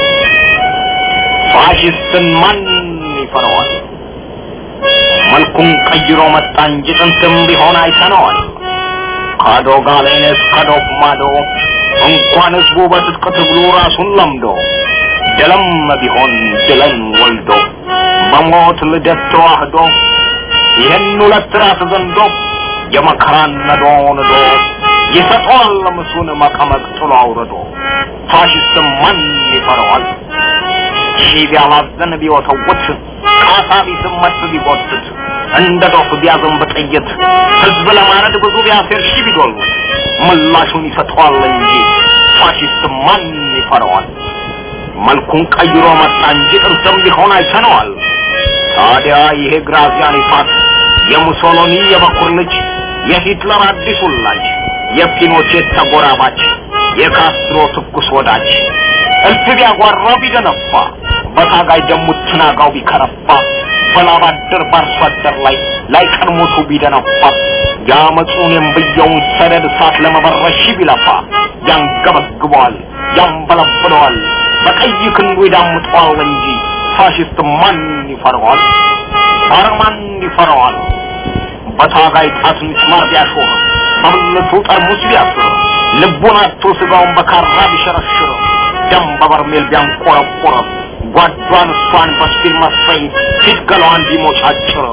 ፋሽስትን ማን ይፈራዋል መልኩን ቀይሮ መጣ እንጂ ጥንትም ቢሆን አይተነዋል ካዶጋሌን እስከዶፍ ማዶ እንኳን ህዝቡ በትጥቅ ትግሉ ራሱን ለምዶ ደለም ቢሆን ድለን ወልዶ በሞት ልደት ተዋህዶ ይህን ሁለት ራስ ዘንዶ የመከራን ነዶ ነዶ ይሰጠዋል ለምሱን መቀመቅ ጥሎ አውርዶ ፋሽስትም ማን ይፈራዋል ሺህ ቢያላዘን ቢወተውት ካሳቢ ስመት ቢጎትት እንደ ዶፍ ቢያዘን በጥይት ህዝብ ለማረድ ብዙ ቢያሴር ሺህ ቢጎሉት ምላሹን ይሰጠዋል እንጂ ፋሽስት ማን ይፈራዋል መልኩን ቀይሮ መጣ እንጂ ጥንትም ቢሆን አይተነዋል ታዲያ ይሄ ግራዚያኒ ፋት የሙሶሎኒ የበኩር ልጅ የሂትለር አዲሱ ላጅ የፒኖቼት ተጎራባች የካስትሮ ትኩስ ወዳጅ እልፍ ቢያጓራ ቢደነፋ በታጋይ ደሙት ትናጋው ቢከረፋ በላባደር ባርሶ አደር ላይ ላይ ቀድሞቱ ቢደነፋ ያመጹን የምብየውን ሰደድ እሳት ለመበረሽ ቢለፋ ያንገበግበዋል ያንበለብለዋል በቀይ ክንዱ ይዳምጠዋል እንጂ ፋሽስት ማን ይፈራዋል አርማን ይፈራዋል በታጋይ ጣት ምስማር ቢያሾር በብልቱ ጠርሙስ ቢያስር ልቡን አጥቶ ስጋውን በካራ ቢሸረሽር ደም በበርሜል ቢያንቆረቆር ጓዷን እሷን በስፒል መስፈይ ፊት ገላዋን ቢሞጫጭር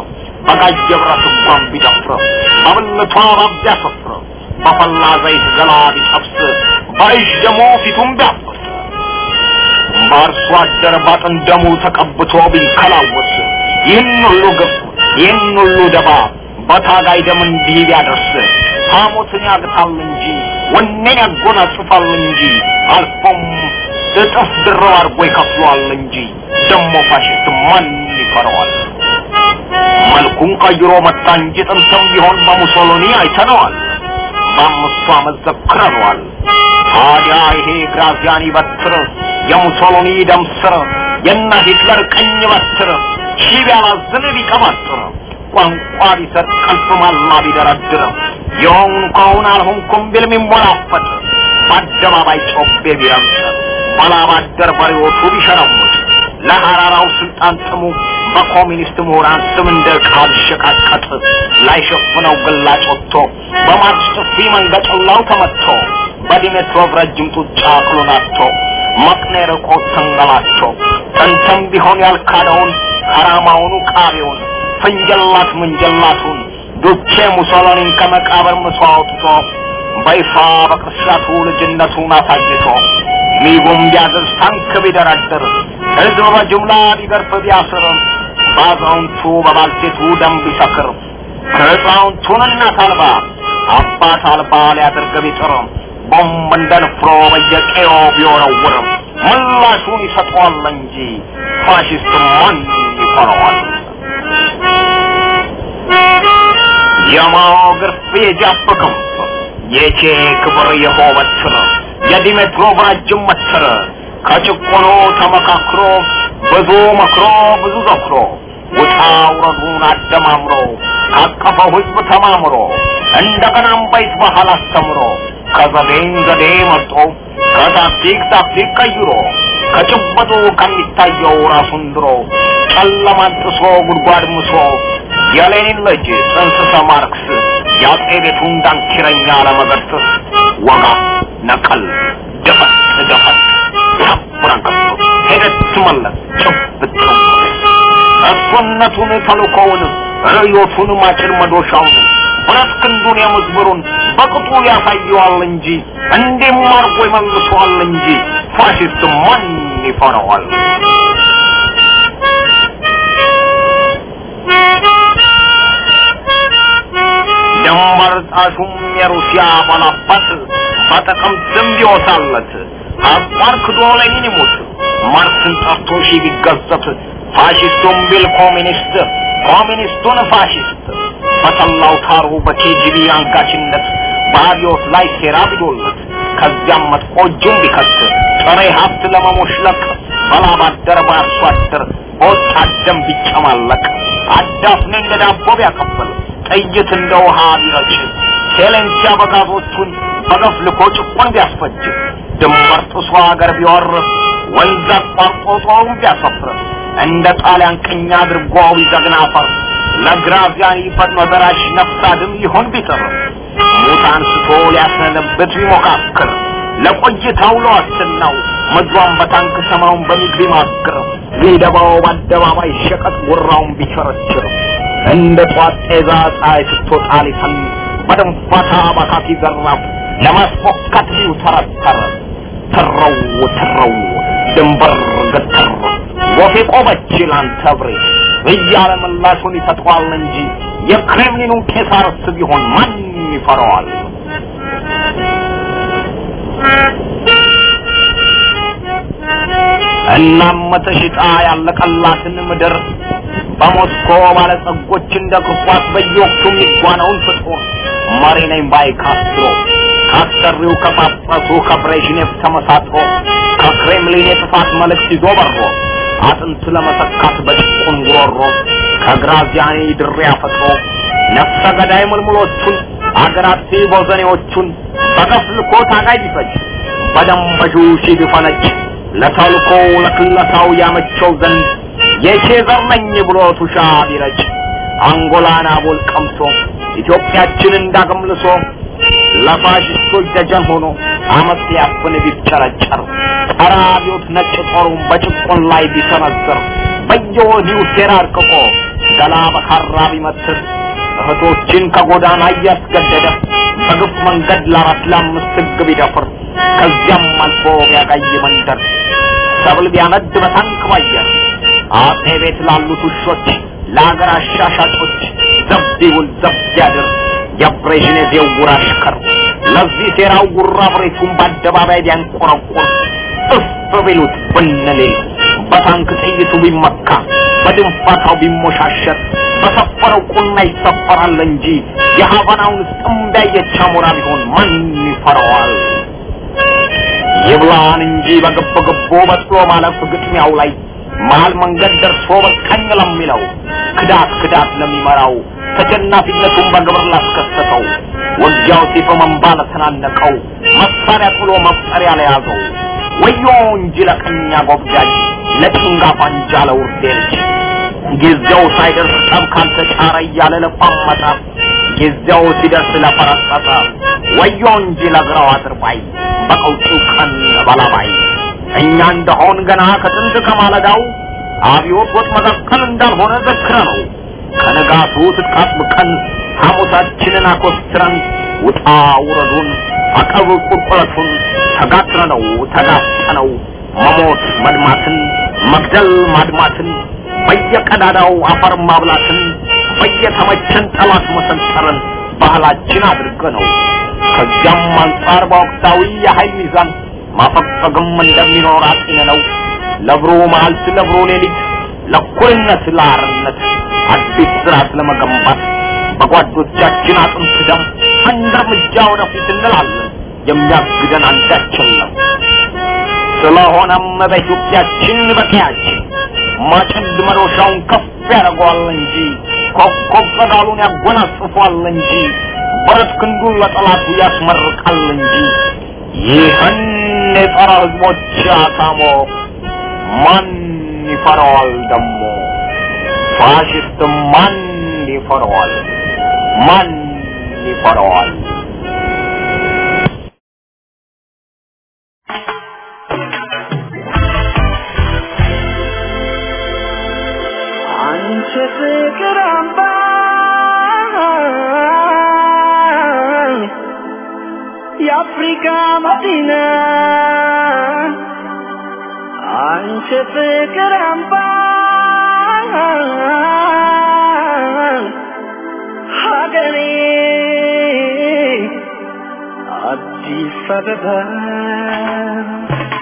በጋየ ብረት ጓም ቢደፍር በብልቷ ባቢያ ሰፍር በፈላ ዘይት ገላ ቢጠብስ ባይሽ ደሞ ፊቱን ቢያፈስ ባርሷ አደር ባጥንደሙ ተቀብቶ ቢንከላወስ ይህን ሁሉ ግፍ ይህን ሁሉ ደባ በታጋይ ደም እንዲህ ቢያደርስ ሐሞትን ያግታል እንጂ ወኔን ያጎናጽፋል እንጂ አልፎም እጥፍ ድርብ አድርጎ ይከፍለዋል እንጂ ደሞ ፋሽስት ማን ይፈራዋል? መልኩን ቀይሮ መጣ እንጂ ጥንትም ቢሆን በሙሶሎኒ አይተነዋል። በአምስቱ ዓመት ዘክረነዋል። ታዲያ ይሄ ግራዚያኒ በትር የሙሶሎኒ ደም ስር የእነ ሂትለር ቀኝ በትር ሺህ ቢያላዝን ቢቀባጥር ቋንቋ ቢሰርቅ ቀልፍ ማላ ቢደረድር የሆንኩን አልሆንኩም ቢል የሚሞላፈጥ በአደባባይ ጮቤ ቢረምጥ ባላባደር በሬዎቹ ቢሸረሙት ለሐራራው ስልጣን ጥሙ በኮሚኒስት ምሁራን ስም እንደ ቃል ሸቃቀጥ ላይሸፍነው ግላጭ ወጥቶ በማርች ጥፊ መንገጭላው ተመትቶ በዲሜትሮቭ ረጅም ጡጫ ክሎናቶ መቅኔር ቆት ተንገላቶ ጥንትም ቢሆን ያልካደውን ሐራማውኑ ቃሪውን ፍንጀላት ምንጀላቱን ዱቼ ሙሶሎኒን ከመቃብር ምሶ አውጥቶ በይፋ በቅርሻቱ ልጅነቱን አሳይቶ ሚጉም ቢያዝር ታንክ ቢደረድር ሕዝብ በጅምላ ቢገርፍ ቢያስር ባዛውንቱ በባልቴቱ ደም ቢሰክር ከሕፃውንቱን እናት አልባ አባት አልባ ሊያደርግ ቢጥር ቦምብ እንደ ንፍሮ በየቀዮ ቢወረውር ምላሹን ይሰጠዋል እንጂ ፋሽስት ማን ይፈራዋል? የማኦ ግርፍ የጃፕ ክንፍ የቼ ክብር የሆበትር የዲሜትሮቭ ረጅም መትር ከጭቆኖ ተመካክሮ ብዙ መክሮ ብዙ ዘክሮ ውጣ ውረዱን አደማምሮ ካቀፈው ሕዝብ ተማምሮ እንደገናም በይት ባህል አስተምሮ ከዘዴን ዘዴ መርጦ ከታክቲክ ታክቲክ ቀይሮ ከጭበጡ ከሚታየው ራሱን ድሮ ጨለማን ጥሶ ጉድጓድ ምሶ የሌኒን ልጅ ጽንሰ ማርክስ ያጤ ቤቱን ዳንኪረኛ ለመገርሰስ ወጋ ነቀል ደፈት ደፈት ያብራንከስ ሄደት መለስ ጭብጥ እሱነቱን ተልኮውን ርዮቱን ማጭር መዶሻውን ሁለት ክንዱን የመዝብሩን በቅጡ ያሳየዋል እንጂ እንዴም አርጎ ይመልሰዋል እንጂ ፋሽስት ማን ይፈራዋል? ደንበር ጣሹም የሩሲያ ባላባት በጥቅምት ዝም ቢወጣለት አቋር ክዶ ሌኒን ይሞት ማርክስን ጠርቶ ሺ ቢገዘት ፋሽስቱን ቢል ኮሚኒስት ኮሚኒስቱን ፋሽስት በተላው ታሩ በኬጂቢ አንጋችነት በአብዮት ላይ ሴራ ቢዶለት ከዚያም መጥፎ እጁን ቢከት ጥሬ ሀብት ለመሞሽለቅ በላባደር በአርሶ አደር በወጣት ደም ቢጨማለቅ አዳፍኔ እንደ ዳቦ ቢያቀብል ጥይት እንደ ውሃ ቢረጭ ሴሌንሲያ በጋዞቹን በገፍ ልኮ ጭቆን ቢያስፈጅ ድንበር ጥሶ ሀገር ቢወርስ ወንዝ አቋርጦ ጦሩን ቢያሰፍር እንደ ጣሊያን ቅኝ አድርጎ ቢዘግና አፈር ለግራዚያኒ ፈጥኖ ደራሽ ነፍስ አድን ሊሆን ቢጥር ሙት አንስቶ ሊያስነብት ቢሞካክር ለቆይታው ለዋስትናው ምድሯን በታንክ ሰማውን በሚግሪ ማክር ሊደባው በአደባባይ ሸቀጥ ጉራውን ቢቸረችር እንደ ጧት ጤዛ ፀሐይ ስትወጣ ሊተን በደንፋታ ባካኪ ዘራፍ ለማስፎካት ቢውተረተር ትረው ትረው ድንበር ገተር ወፌ ቆመች ላንተ ብሬ እያለ ምላሹን ይሰጠዋል እንጂ የክሬምሊኑ ቄሳርስ ቢሆን ማን ይፈራዋል? እናም ተሽጣ ያለቀላትን ምድር በሞስኮ ባለጸጎች እንደ ክፋት በየወቅቱ የሚጓነውን ፍጡር መሪ ነኝ ባይ ካስትሮ ካስተሪው ከጳጳሱ ከብሬዥኔቭ ተመሳጥሮ ከክሬምሊን የጥፋት መልእክት ይዞ በሮ አጥንት ለመሰካት በጭቁን ጉሮሮ ከግራዚያኒ ድሪያ ፈጥሮ ነፍሰ ገዳይ ምልምሎቹን አገራት ቦዘኔዎቹን በገፍ ልኮ ታጋይ ቢፈጅ በደም በጁሽ ቢፈነጭ ለታልኮ ለክለታው ያመቸው ዘንድ የቼዘር ነኝ ብሎ ቱሻ ቢረጭ አንጎላና ቦል ቀምሶ ኢትዮጵያችንን ዳግምልሶ ለፋሽስቶች ደጀን ሆኖ አመት ያፈነ ቢጨረጨር አራቢዮት ነጭ ጦሩን በጭቆን ላይ ቢሰነዝር በየወዲሁ ሴራ አርቅቆ ገላ በካራ ቢመትር እህቶችን ከጎዳና እያስገደደ በግፍ መንገድ ለአራት ለአምስት ሕግ ቢደፍር ከዚያም አልፎ ቢያጋይ መንደር ሰብል ቢያነድ በታንክ ባየር አጼ ቤት ላሉት ውሾች ለአገር አሻሻጮች ዘብዲውን ዘብያድር የፕሬሽኔ ዜውራ አሽከር ለዚህ ሴራው ጉራ ብሬቱን በአደባባይ ቢያንቆረቆር እፍ ቢሉት ብንሌ በታንክ ጥይቱ ቢመካ በድንፋታው ቢሞሻሸር በሰፈረው ቁና ይሰፈራል እንጂ የሀቫናውን ጥምብ ያየች አሞራ ቢሆን ማን ይፈራዋል? ይብላን እንጂ በግብ ግቦ በጥሎ ማለፍ ግጥሚያው ላይ መሀል መንገድ ደርሶ በቀኝ ለሚለው ክዳት ክዳት ለሚመራው ተጀናፊነቱን በግብር ላስከሰተው ወዲያው ሲፈመንባ ለተናነቀው መሳሪያ ጥሎ መፍጠሪያ ለያዘው ወዮ እንጂ ለቀኛ ጎብጃጅ ለጭንጋፋ እንጃ ለውርዴልጅ ጊዜው ሳይደርስ ጠብ ካልተጫረ እያለ ለቋመጣ ጊዜው ሲደርስ ለፈረጠጠ ወዮ እንጂ ለግራው አጥርባይ በቀውጢው ቀን ባላባይ እኛ እንደሆን ገና ከጥንት ከማለዳው አብዮት ወጥ መካከል እንዳልሆነ ዘክረ ነው ከነጋቱ ትጥቃጥብቀን ሐሞታችንን አኮስትረን ውጣ ውረዱን አቀብ ቁልቁለቱን ተጋትረነው ተጋፍጠነው መሞት መድማትን መግደል ማድማትን በየቀዳዳው አፈር ማብላትን በየተመቸን ጠላት መሰንጠርን ባህላችን አድርገነው ከዚያም አንጻር በወቅታዊ የኃይል ሚዛን ማፈግፈግም እንደሚኖር አጥነው ለብሮ መዓልት ለብሮ ሌሊት ለኩልነት ለአርነት አዲስ ስርዓት ለመገንባት በጓዶቻችን አጥንት ደም አንድ እርምጃ ወደፊት እንላለን የሚያግደን አንዳችን ነው ስለሆነም በኢትዮጵያችን በቂያችን ማጭድ መዶሻውን ከፍ ያደርገዋል እንጂ ኮከብ ጸዳሉን ያጎናጽፏል እንጂ ብረት ክንዱን ለጠላቱ ያስመርቃል እንጂ ይህን የጸረ ሕዝቦች አታሞ ማን ይፈራዋል ደሞ ፋሽስት ማን ይፈራዋል ማን ይፈራዋል አንቺ ፍቅር አምባ የአፍሪካ መዲና አንቺ ፍቅር አምባ ሀገሬ አዲስ አበባ